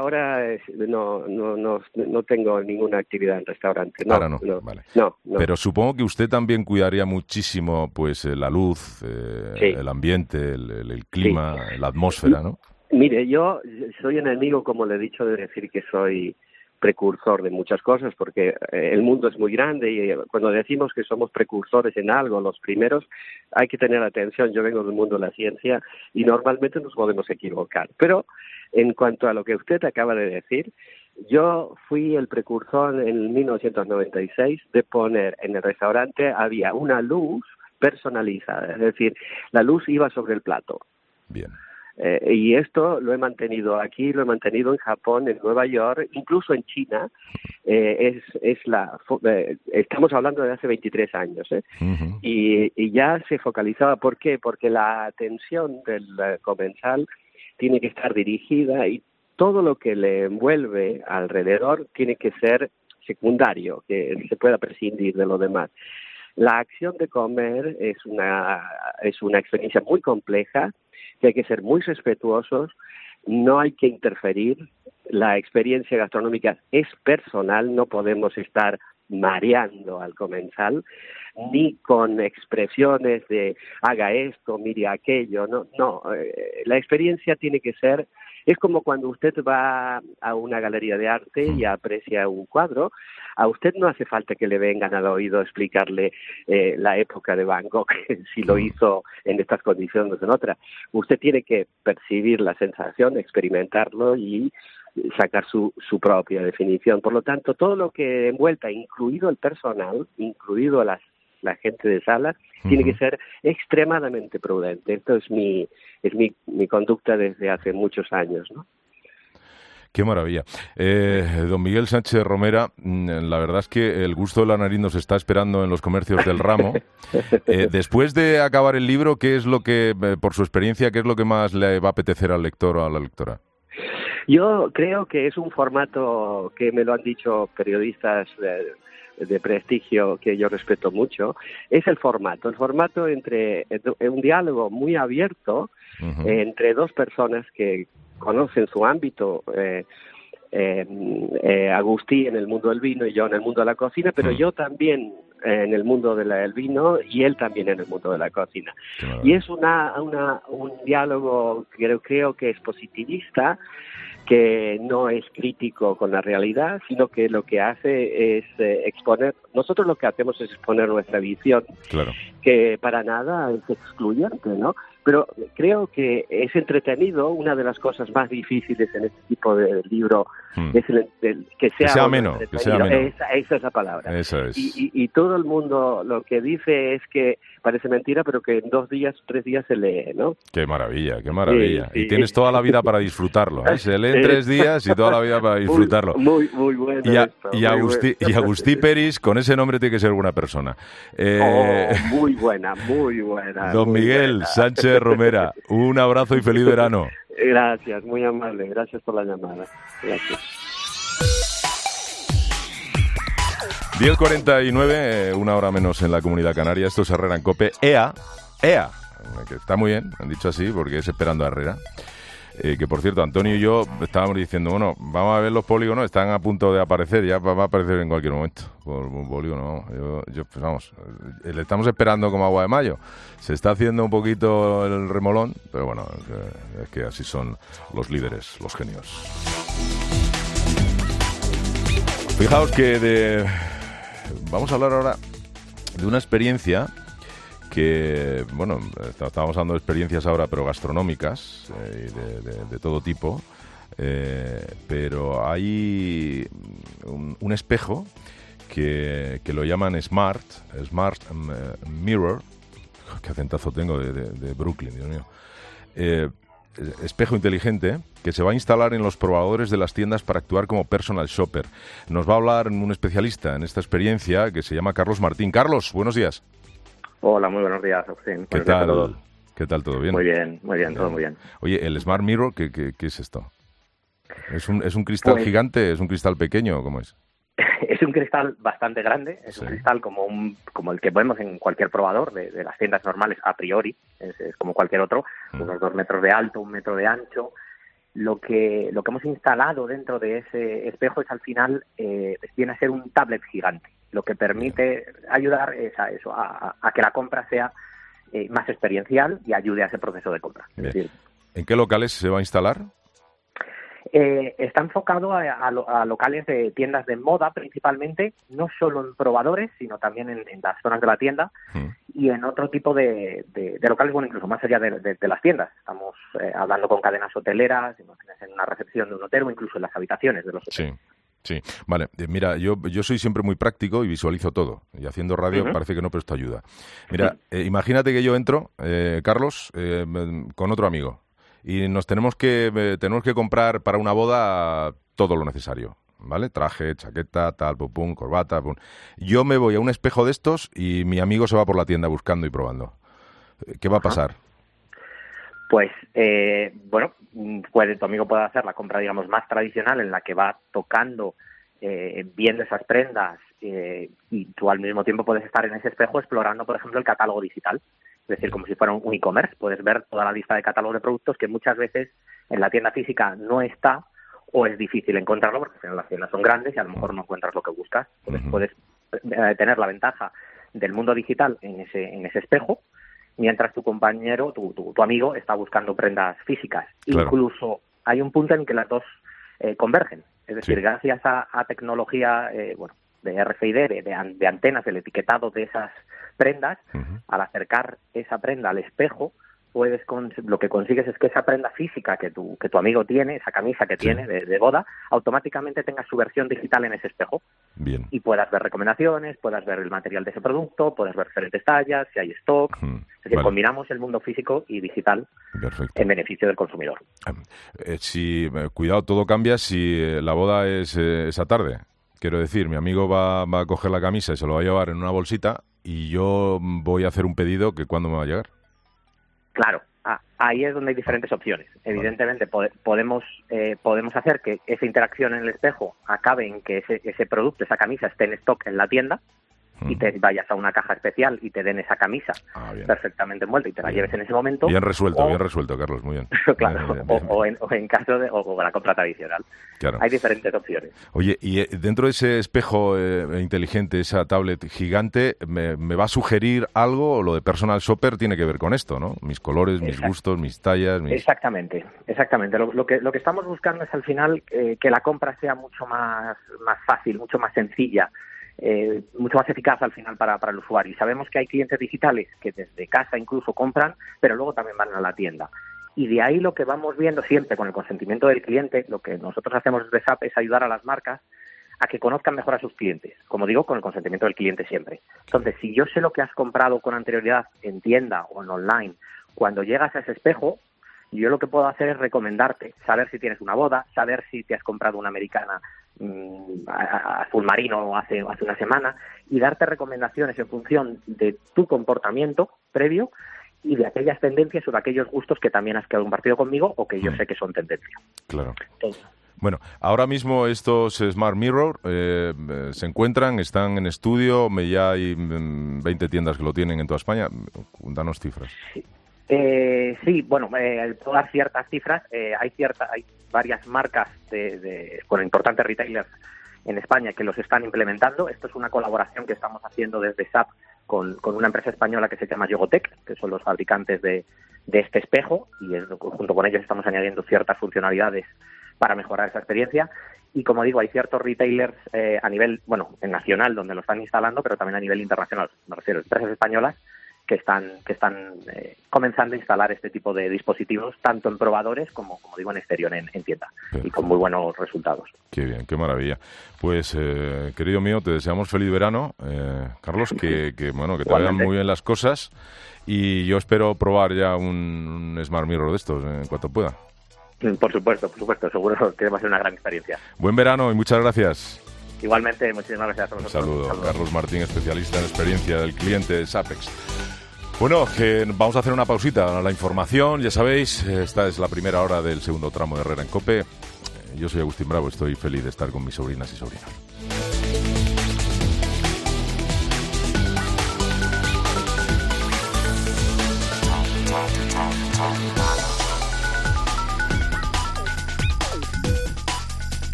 no tengo ninguna actividad en restaurante. Ahora no. Vale. No. Pero supongo que usted también cuidaría muchísimo, pues, la luz, el ambiente, el clima, la atmósfera, ¿no? Mire, yo soy enemigo, como le he dicho, de decir que soy precursor de muchas cosas, porque el mundo es muy grande y cuando decimos que somos precursores en algo, los primeros, hay que tener atención. Yo vengo del mundo de la ciencia y normalmente nos podemos equivocar. Pero en cuanto a lo que usted acaba de decir, yo fui el precursor en 1996 de poner en el restaurante, había una luz personalizada, es decir, la luz iba sobre el plato. Bien. Y esto lo he mantenido aquí, lo he mantenido en Japón, en Nueva York, incluso en China. Estamos hablando de hace 23 años, Uh-huh. y ya se focalizaba. ¿Por qué? Porque la atención del comensal tiene que estar dirigida y todo lo que le envuelve alrededor tiene que ser secundario, que se pueda prescindir de lo demás. La acción de comer es una experiencia muy compleja, que hay que ser muy respetuosos, no hay que interferir, la experiencia gastronómica es personal, no podemos estar mareando al comensal, ni con expresiones de haga esto, mire aquello, no, la experiencia tiene que ser, es como cuando usted va a una galería de arte y aprecia un cuadro, a usted no hace falta que le vengan al oído a explicarle la época de Van Gogh, si lo hizo en estas condiciones o en otras. Usted tiene que percibir la sensación, experimentarlo y sacar su propia definición. Por lo tanto, todo lo que envuelta, incluido el personal, incluido la gente de sala, tiene que ser extremadamente prudente. Esto es mi conducta desde hace muchos años, ¿no? Qué maravilla. Don Miguel Sánchez Romera, la verdad es que el gusto de la nariz nos está esperando en los comercios del ramo. Después de acabar el libro, ¿qué es lo que, por su experiencia, qué es lo que más le va a apetecer al lector o a la lectora? Yo creo que es un formato que me lo han dicho periodistas de prestigio que yo respeto mucho, es el formato entre un diálogo muy abierto entre dos personas que conocen su ámbito, Agustí en el mundo del vino y yo en el mundo de la cocina, pero yo también en el mundo del vino y él también en el mundo de la cocina. Y es un diálogo que creo que es positivista, que no es crítico con la realidad, sino que lo que hace es exponer, nosotros lo que hacemos es exponer nuestra visión, claro, que para nada es excluyente, ¿no? Pero creo que es entretenido. Una de las cosas más difíciles en este tipo de libro es que sea ameno. Esa es la palabra. Eso es. Y todo el mundo lo que dice es que parece mentira, pero que en 2 días, 3 días se lee, ¿no? Qué maravilla, qué maravilla. Sí. Y tienes toda la vida para disfrutarlo, ¿eh? Se lee en 3 días y toda la vida para disfrutarlo. Muy bueno. Y Agustí Peris, con ese nombre tiene que ser buena persona. Muy buena. Don Miguel Sánchez Romera, un abrazo y feliz verano. Gracias, muy amable. Gracias por la llamada. Gracias. 10:49, una hora menos en la Comunidad Canaria. Esto es Herrera en COPE. EA, que está muy bien, han dicho así, porque es esperando a Herrera. Que por cierto, Antonio y yo estábamos diciendo, bueno, vamos a ver los polígonos, están a punto de aparecer, ya va a aparecer en cualquier momento. Por un polígono, pues vamos, le estamos esperando como agua de mayo. Se está haciendo un poquito el remolón, pero bueno, es que así son los líderes, los genios. Fijaos que vamos a hablar ahora de una experiencia que, bueno, estábamos hablando de experiencias ahora, pero gastronómicas, de todo tipo, pero hay un espejo que lo llaman Smart Mirror, qué acentazo tengo de Brooklyn, Dios mío, espejo inteligente que se va a instalar en los probadores de las tiendas para actuar como personal shopper. Nos va a hablar un especialista en esta experiencia que se llama Carlos Martín. Carlos, buenos días. Hola, muy buenos días, Agustín. ¿Qué tal? ¿Qué tal? ¿Todo bien? Muy bien, todo muy bien. Oye, el Smart Mirror, ¿qué es esto? ¿Es un cristal gigante? ¿Es un cristal pequeño? ¿Cómo es? Es un cristal bastante grande, es un cristal como el que vemos en cualquier probador de las tiendas normales a priori, es como cualquier otro, unos 2 metros de alto, 1 metro de ancho. Lo que hemos instalado dentro de ese espejo es al final, viene a ser un tablet gigante, lo que permite ayudar es a eso, a que la compra sea más experiencial y ayude a ese proceso de compra. Es decir, ¿en qué locales se va a instalar? Está enfocado a locales de tiendas de moda principalmente, no solo en probadores, sino también en las zonas de la tienda y en otro tipo de locales, bueno, incluso más allá de las tiendas. Estamos hablando con cadenas hoteleras, en una recepción de un hotel o incluso en las habitaciones de los hoteles. Sí, vale. Mira, yo soy siempre muy práctico y visualizo todo. Y haciendo radio parece que no, pero esto ayuda. Mira, imagínate que yo entro, Carlos, con otro amigo. Y nos tenemos que comprar para una boda todo lo necesario, ¿vale? Traje, chaqueta, tal, pum, corbata, pum. Yo me voy a un espejo de estos y mi amigo se va por la tienda buscando y probando. ¿Qué va a pasar? Pues, tu amigo puede hacer la compra, digamos, más tradicional en la que va tocando, viendo esas prendas y tú al mismo tiempo puedes estar en ese espejo explorando, por ejemplo, el catálogo digital. Es decir, como si fuera un e-commerce, puedes ver toda la lista de catálogos de productos que muchas veces en la tienda física no está o es difícil encontrarlo porque al final las tiendas son grandes y a lo mejor no encuentras lo que buscas. Entonces puedes tener la ventaja del mundo digital en ese espejo, mientras tu compañero, tu amigo, está buscando prendas físicas. Claro. Incluso hay un punto en que las dos convergen. Es decir, gracias a tecnología de RFID, de antenas, el etiquetado de esas prendas, al acercar esa prenda al espejo, lo que consigues es que esa prenda física que tu amigo tiene, esa camisa que tiene de boda, automáticamente tenga su versión digital en ese espejo. Bien. Y puedas ver recomendaciones, puedas ver el material de ese producto, puedes ver diferentes tallas, si hay stock. Es decir, combinamos el mundo físico y digital en beneficio del consumidor. Cuidado, todo cambia si la boda es esa tarde. Quiero decir, mi amigo va a coger la camisa y se lo va a llevar en una bolsita y yo voy a hacer un pedido que ¿cuándo me va a llegar? Claro, ahí es donde hay diferentes opciones. Evidentemente podemos hacer que esa interacción en el espejo acabe en que ese producto, esa camisa esté en stock en la tienda y te vayas a una caja especial y te den esa camisa perfectamente envuelta y te la lleves en ese momento. Bien resuelto, Carlos, muy bien. Claro, o en caso de la compra tradicional. Claro. Hay diferentes opciones. Oye, y dentro de ese espejo inteligente, esa tablet gigante, ¿me va a sugerir algo? O lo de personal shopper tiene que ver con esto, ¿no? Mis colores, mis gustos, mis tallas. Exactamente. Lo que estamos buscando es al final que la compra sea mucho más fácil, mucho más sencilla. Mucho más eficaz al final para el usuario. Y sabemos que hay clientes digitales que desde casa incluso compran, pero luego también van a la tienda. Y de ahí lo que vamos viendo siempre con el consentimiento del cliente, lo que nosotros hacemos desde SAP es ayudar a las marcas a que conozcan mejor a sus clientes. Como digo, con el consentimiento del cliente siempre. Entonces, si yo sé lo que has comprado con anterioridad en tienda o en online, cuando llegas a ese espejo, yo lo que puedo hacer es recomendarte, saber si tienes una boda, saber si te has comprado una americana azul marino hace una semana y darte recomendaciones en función de tu comportamiento previo y de aquellas tendencias o de aquellos gustos que también has compartido conmigo o que yo sé que son tendencia. Claro. Entonces, bueno, ahora mismo estos Smart Mirror se encuentran, están en estudio, ya hay 20 tiendas que lo tienen en toda España. Danos cifras. Sí, puedo dar ciertas cifras. Hay varias marcas con importantes retailers en España que los están implementando. Esto es una colaboración que estamos haciendo desde SAP con una empresa española que se llama Yogotech, que son los fabricantes de este espejo, y junto con ellos estamos añadiendo ciertas funcionalidades para mejorar esa experiencia. Y como digo, hay ciertos retailers a nivel, en nacional, donde lo están instalando, pero también a nivel internacional, me refiero a empresas españolas que están comenzando a instalar este tipo de dispositivos, tanto en probadores como digo, en exterior, en tienda, y con muy buenos resultados. Qué bien, qué maravilla. Pues, querido mío, te deseamos feliz verano, Carlos, que te vayan muy bien las cosas, y yo espero probar ya un Smart Mirror de estos en cuanto pueda. Por supuesto, seguro que va a ser una gran experiencia. Buen verano y muchas gracias. Igualmente, muchísimas gracias a todos. Un saludo. Carlos Martín, especialista en experiencia del cliente de Sapex. Bueno, que vamos a hacer una pausita. La información, ya sabéis, esta es la primera hora del segundo tramo de Herrera en COPE. Yo soy Agustín Bravo, estoy feliz de estar con mis sobrinas y sobrinos.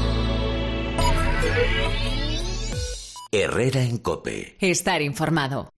Herrera en COPE. Estar informado.